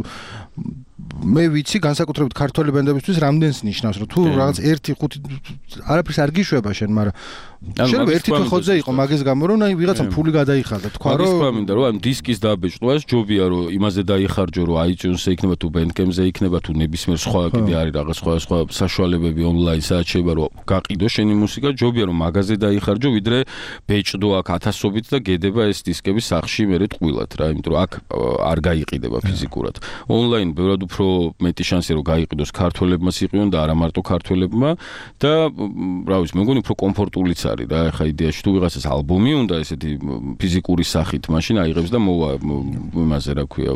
მე ვიცი განსაკუთრებით ქართველი ბენდებისთვის რამდენს ნიშნავს რომ თუ რაღაც ერთი ხუთი არაფერს არ გიშვება შენ მაგრამ შეიძლება ერთი ხოძე იყო მაგის გამო რომ აი ვიღაცამ ფული გადაიხარდა თქვა რომ მაგის გვამინდა რომ ამ დისკის დაბეჭდვას ჯობია რომ იმაზე დაიხარჯო რომ iTunes-ზე იქნება თუ Bandcamp-ზე იქნება თუ ნებისმიერ სხვა კიდე არის რაღაც სხვა სხვა საშუალებები ონლაინ სადაც შეიძლება რომ გაყიდო შენი მუსიკა ჯობია რომ მაგაზე დაიხარჯო ვიდრე ბეჭდო აქ ათასობით და გედება ეს დისკები სახში მერე ტყუილად რა იმიტომ რომ აქ არ გაიყიდება ფიზიკურად ონლაინ ბევრად უფრო მეტი შანსია რომ გაიყიდოს ქართველებმაც იყიონ და არა მარტო ქართველებმა და რა ვიცი მე მგონი უფრო კომფორტულიც არის რა ეხა იდეაში თუ ვიღაცას ალბომი უნდა ესეთი ფიზიკური სახით მაშინ აიღებს და მოვა იმაზე რა ქვია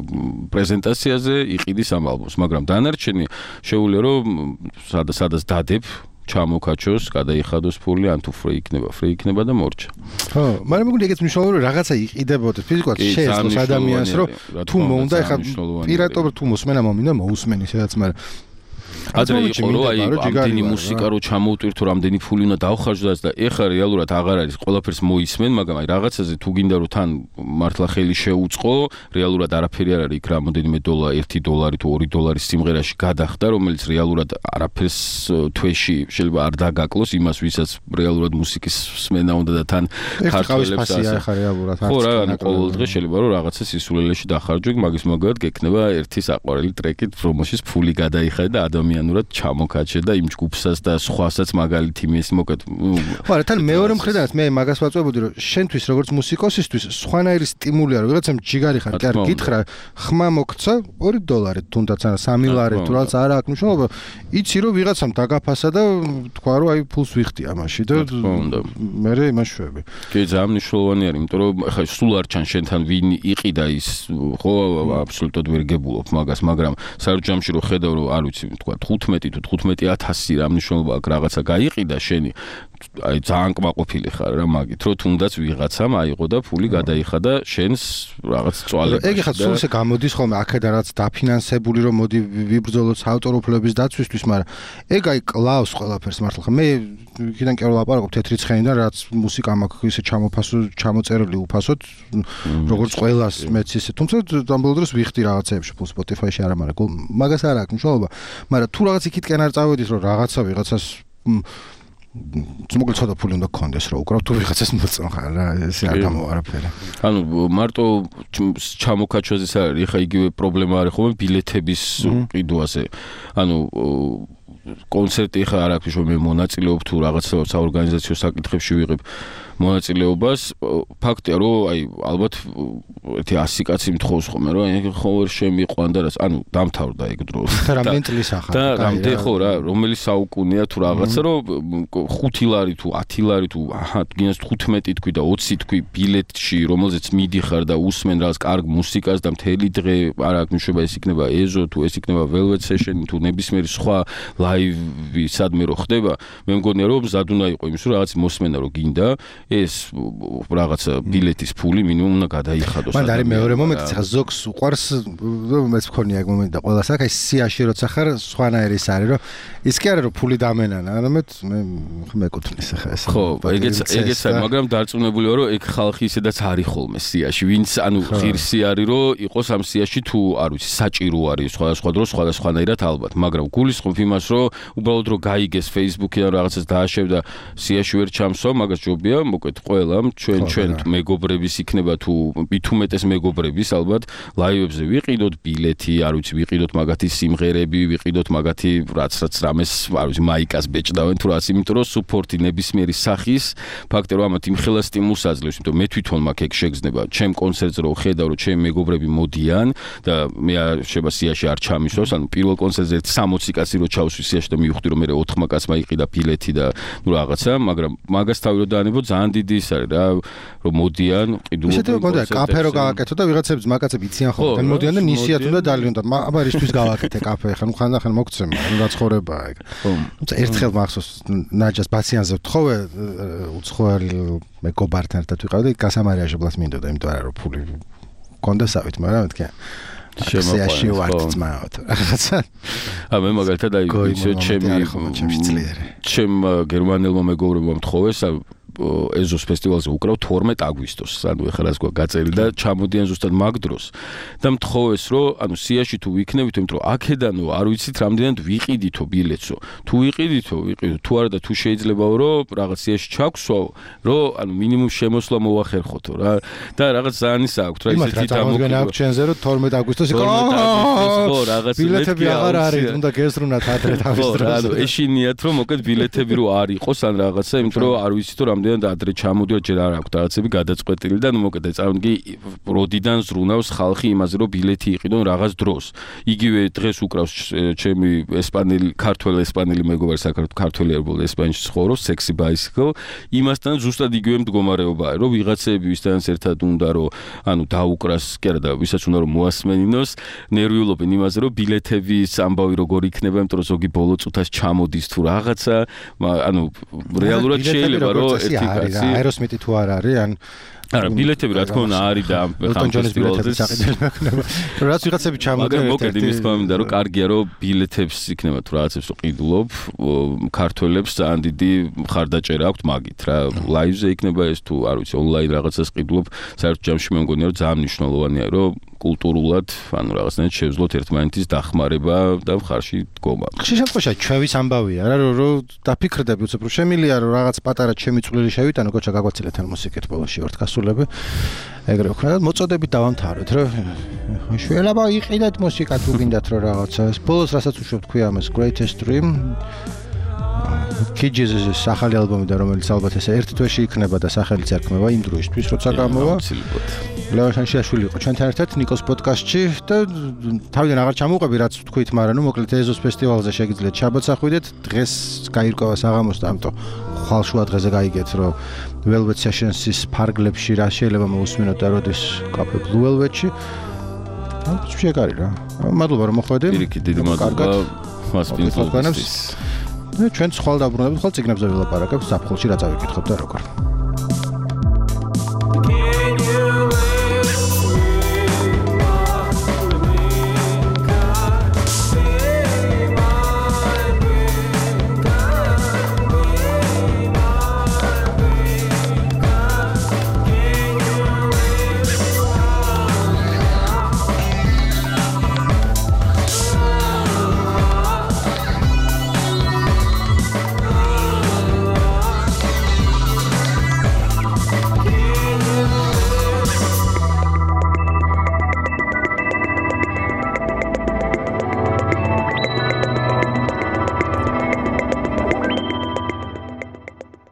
პრეზენტაციაზე იყიდის ამ ალბომს მაგრამ დანარჩენი შეუძლია რომ სადაც სადაც დადებ ჩამოკაჩოს, გადაიხადოს ფული, ან თუ ფრე იქნება, ფრე იქნება და მორჩა. ხო, მაგრამ მეგონი ეგეც მნიშვნელოვანია, რომ რაღაცა იყიდებოდეს ფიზიკურად შეეძლოს ადამიანს, რომ თუ მომდა ეხა პირატობ თუ მოსმენა მომინდა მოусმენი სადაც, მაგრამ ადრე იყო რომ აი ამდენი მუსიკა რო ჩამოვტვირთო, რამდენი ფული უნდა დავხარჯოს და ეხლა რეალურად აღარ არის, ყველაფერს მოისმენ, მაგრამ აი რაღაცაზე თუ გინდა რომ თან მართლა ხელი შეუწყო, რეალურად არაფერი არ არის იქ რამოდენიმე დოლარი, ერთი დოლარი თუ ორი დოლარის სიმღერაში გადახდა, რომელიც რეალურად არაფერს თვეში შეიძლება არ დაგაკლოს იმას, ვისაც რეალურად მუსიკის სმენა უნდა და თან ქართველებს ასე. ხო რა, ანუ ყოველ დღე შეიძლება რომ რაღაცა სისულელეში დახარჯო, მაგის მაგალითად გექნება ერთი საყვარელი ტრეკი, რომელშიც ფული გადაიხადე და ადამიანურად ჩამოკაჩე და იმ ჯგუფსაც და სხვასაც მაგალითი მის მოკეთ. ხო, რა თან მეორე მხრიდანაც მე მაგას ვაწვევდი, რომ შენთვის როგორც მუსიკოსისთვის სხვანაირი სტიმულია, რომ ვიღაცამ ჯიგარი ხარ, კი არ გითხრა, ხმა მოგცა ორი დოლარი თუნდაც არა სამი ლარი, თუ რაც არა აქვს მნიშვნელობა, იცი რომ ვიღაცამ დაგაფასა და თქვა რომ აი ფულს ვიხდი ამაში და მე იმას შვები. კი, ძალიან მნიშვნელოვანი არის, იმიტომ რომ ხა სულ არ ჩან შენთან ვინ იყიდა ის, ხო, აბსოლუტურად ვერ გებულობ მაგას, მაგრამ სარჯამში რო ხედავ რომ არ ვიცი თქვა თხუთმეტი თუ თხუთმეტი ათასი რა მნიშვნელობა აქვს რაღაცა გაიყიდა შენი აი ძალიან კმაყოფილი ხარ რა მაგით რომ თუნდაც ვიღაცამ აიღო და ფული გადაიხადა შენს რაღაც წვალებაში. ეგ ხა სულ ესე გამოდის ხოლმე აქედან რაც დაფინანსებული რომ მოდი ვიბრძოლოთ ავტორობლების დაცვისთვის, მაგრამ ეგ აი კლავს ყველაფერს მართლა. მე იქიდან კი არ ვლაპარაკობ თეთრი ცხენიდან, რაც მუსიკა მაქვს ისე ჩამოფასო ჩამოწერილი უფასოდ, როგორც ყველას მეც ისე. თუმცა დამბოლო დროს ვიხდი რაღაცეებში ფულ Spotify-ში არა, მაგრამ მაგას არ აქვს მნიშვნელობა. მაგრამ თუ რაღაც იქითკენ არ წავედით რომ რაღაცა ვიღაცას მოკლედ ცოტა ფული უნდა გქონდეს რომ უკრავ თუ ვიღაცას მოწონ ხარ რა, ესე არ გამოვა არაფერი. ანუ მარტო ჩამოკაჩვაზე ეს არის, ხა იგივე პრობლემა არის ხოლმე ბილეთების ყიდვაზე. ანუ კონცერტი ხა არ აქვს რომ მე მონაწილეობ თუ რაღაცა საორგანიზაციო საკითხებში ვიღებ მონაწილეობას, ფაქტია რომ აი ალბათ ერთი ასი კაცი მთხოვს ხოლმე რომ აი ხო ვერ შემიყვან და რას, ანუ დამთავრდა ეგ დრო. და რამდენი წლის ახლა? და რამდენი ხო რა, რომელი საუკუნეა თუ რაღაცა რომ ხუთი ლარი თუ ათი ლარი თუ აჰა გინას თხუთმეტი თქვი და ოცი თქვი ბილეთში, რომელზეც მიდიხარ და usmen რაღაც კარგ მუსიკას და მთელი დღე არ აქვს მნიშვნელობა, ეს იქნება ეზო თუ ეს იქნება Velvet Session თუ ნებისმიერი სხვა ლაივი სადმე რო ხდება, მე მგონია რომ მზად უნდა იყო იმის რომ რაღაც მოსმენა რო გინდა ეს რაღაცა ბილეთის ფული მინიმუმ უნდა გადაიხადოს. მან არის მეორე მომენტი, ხა ზოგს უყვარს, მეც მქონია ეგ მომენტი და ყველას აქ აი სიაში როცა ხარ სხვანაირი ის არის, რომ ის კი არა რომ ფული დამენანა, არამედ მე მეკუთვნის ხა ეს. ხო, ეგეც ეგეც არის, მაგრამ დარწმუნებული ვარ რომ ეგ ხალხი ისედაც არის ხოლმე სიაში, ვინც ანუ ღირსი არის რომ იყოს ამ სიაში თუ არ ვიცი, საჭირო არის სხვადასხვა დროს სხვადასხვანაირად ალბათ, მაგრამ გულისხმობ იმას რომ უბრალოდ რომ გაიგეს Facebook-იდან რაღაცას დააშევ და სიაში ვერ ჩამსვა, მაგას ჯობია მოკლედ ყველამ ჩვენ ჩვენ მეგობრების იქნება თუ მithumetes მეგობრების ალბათ ლაივებზე ვიყიდოთ ბილეთი, არ ვიცი, ვიყიდოთ მაგათი სიმღერები, ვიყიდოთ მაგათი რაც რაც რამეს, არ ვიცი, მაიკას ბეჭდავენ თუ რაც, იმიტომ რომ სუპორტი ნებისმიერი სახის ფაქტია რომ ამათ იმხელა სტიმულს აძლევს, იმიტომ მე თვითონ მაქვს ეგ შეგრძნება, ჩემ კონცერტზე რო ხედავ რომ ჩემი მეგობრები მოდიან და მე შეიძლება სიაში არ ჩამისვავს, ანუ პირველ კონცერტზე სამოცი კაცი რო ჩავსვი სიაში და მივხვდი რომ მე ოთხმა კაცმა იყიდა ბილეთი და ნუ რაღაცა, მაგრამ მაგას თავი რო დაანებო ძალიან დიდი ის არის რა, რომ მოდიან ყიდულობენ. ისეთივე გონდა კაფე რო გავაკეთო და ვიღაცებს მაგაცები იციან ხოლმე, თან მოდიან და ნისიათ უნდა დალიონ და აბა რისთვის გავაკეთე კაფე, ხან ხანდახან მოგცემ, ანუ რაცხოვრებაა ეგ. თუმცა ერთხელ მახსოვს ნაჯას ბაციანზე ვთხოვე უცხოელი მეგობართან ერთად ვიყავდი, გასამარიაში ბლას მინდოდა, იმიტომ რომ ფული კონდესავით, მაგრამ მეთქე შემოყვანილი ვართ ძმაოთ რაღაცა. ა მე მაგალითად აი ვიცი ჩემი ჩემ გერმანელმა მეგობრებმა მთხოვეს ეზოს ფესტივალზე უკრავ თორმეტ აგვისტოს, ანუ ეხლა რას გვაქვს გაწერილი და ჩამოდიან ზუსტად მაგ დროს და მთხოვეს რომ ანუ სიაში თუ ვიქნებით, იმიტომ რომ აქედანო არ ვიცით რამდენად ვიყიდითო ბილეთსო, თუ ვიყიდითო ვიყიდო თუ არა და თუ შეიძლებაო რომ რაღაც სიაში ჩაგვსვაო, რომ ანუ მინიმუმ შემოსვლა მოახერხოთო რა და რაღაც ძალიან ისა აქვს რა, ისეთი დამოუკიდებელი აქვს ჩვენზე რომ თორმეტ აგვისტოს იყო ხო რაღაც ბილეთები აღარ არის, უნდა გესრუნათ ადრე თავის დროს. ანუ ეშინიათ რომ მოკლედ ბილეთები რო არ იყოს ან რაღაცა, იმიტომ რომ არ ვიცით რომ წამოდიან და ადრე ჩამოდიო ჯერ არ აქვს რაღაცები გადაწყვეტილი და ნუ მოკეთე წავიდი როდიდან ზრუნავს ხალხი იმაზე რომ ბილეთი იყიდონ რაღაც დროს. იგივე დღეს უკრავს ჩემი ესპანელი ქართველ ესპანელი მეგობარი საქართველოს ქართველი ერბოლ ესპანეთში ცხოვრობს Sexy Bicycle იმასთან ზუსტად იგივე მდგომარეობაა რომ ვიღაცები ვისთანაც ერთად უნდა რომ ანუ დაუკრას კი არა და ვისაც უნდა რომ მოასმენინოს ნერვიულობენ იმაზე რომ ბილეთების ამბავი როგორ იქნება იმიტომ რომ ზოგი ბოლო წუთას ჩამოდის თუ რაღაცა ანუ რეალურად შეიძლება რომ ერთი კაცი აეროსმიტი თუ არ არის ან არა ბილეთები რა თქმა უნდა არის და ამ ფესტივალზე საყიდელი მექნება რაც ვიღაცები ჩამოდიან მაგრამ მოკედი მის თქმა რომ კარგია რომ ბილეთებს იქნება თუ რაღაცებს რო ყიდულობ ქართველებს ძალიან დიდი მხარდაჭერა აქვს მაგით რა ლაივზე იქნება ეს თუ არ ვიცი ონლაინ რაღაცას ყიდულობ საერთოდ ჯამში მე მგონია რომ ძალიან მნიშვნელოვანია რომ კულტურულად ანუ რაღაცნაირად შევძლოთ ერთმანეთის დახმარება და მხარში დგომა. ხშირ შემთხვევაში ჩვევის ამბავია რა რომ დაფიქრდები უცებ რომ შემილია რომ რაღაც პატარა ჩემი წვლილი შევიტანო კოჩა გაგვაცილეთ ან მუსიკით ბოლოში ვართ გასულები ეგრე ვქნა და მოწოდებით დავამთავრეთ რა შველაბა იყიდეთ მუსიკა თუ გინდათ რა რაღაცა ბოლოს რასაც უშვებ თქვი ამას Greatest Dream Kidges-ის ახალი ალბომი და რომელიც ალბათ ესე ერთ თვეში იქნება და სახელიც ერქმევა იმ დროისთვის როცა გამოვა ლევან შანშიაშვილი იყო ჩვენთან ერთად ნიკოს პოდკასტში და თავიდან აღარ ჩამოვყვები რაც თქვით მაგრამ ნუ მოკლედ ეზოს ფესტივალზე შეგიძლიათ ჩაბოცახვიდეთ დღეს გაირკვევა საღამოს და ამიტომ ხვალშუა დღეზე გაიგეთ რომ Velvet Sessions-ის ფარგლებში რა შეიძლება მოусმინოთ და როდის კაფე Blue Velvet-ში ამ შეგარი რა მადლობა რომ მოხვედი პირიქით დიდი მადლობა მასპინძლობის ჩვენ სხვა დაბრუნებით ხოლმე ციგნებზე ვილაპარაკებთ საფხულში რა წავიკითხოთ და როგორ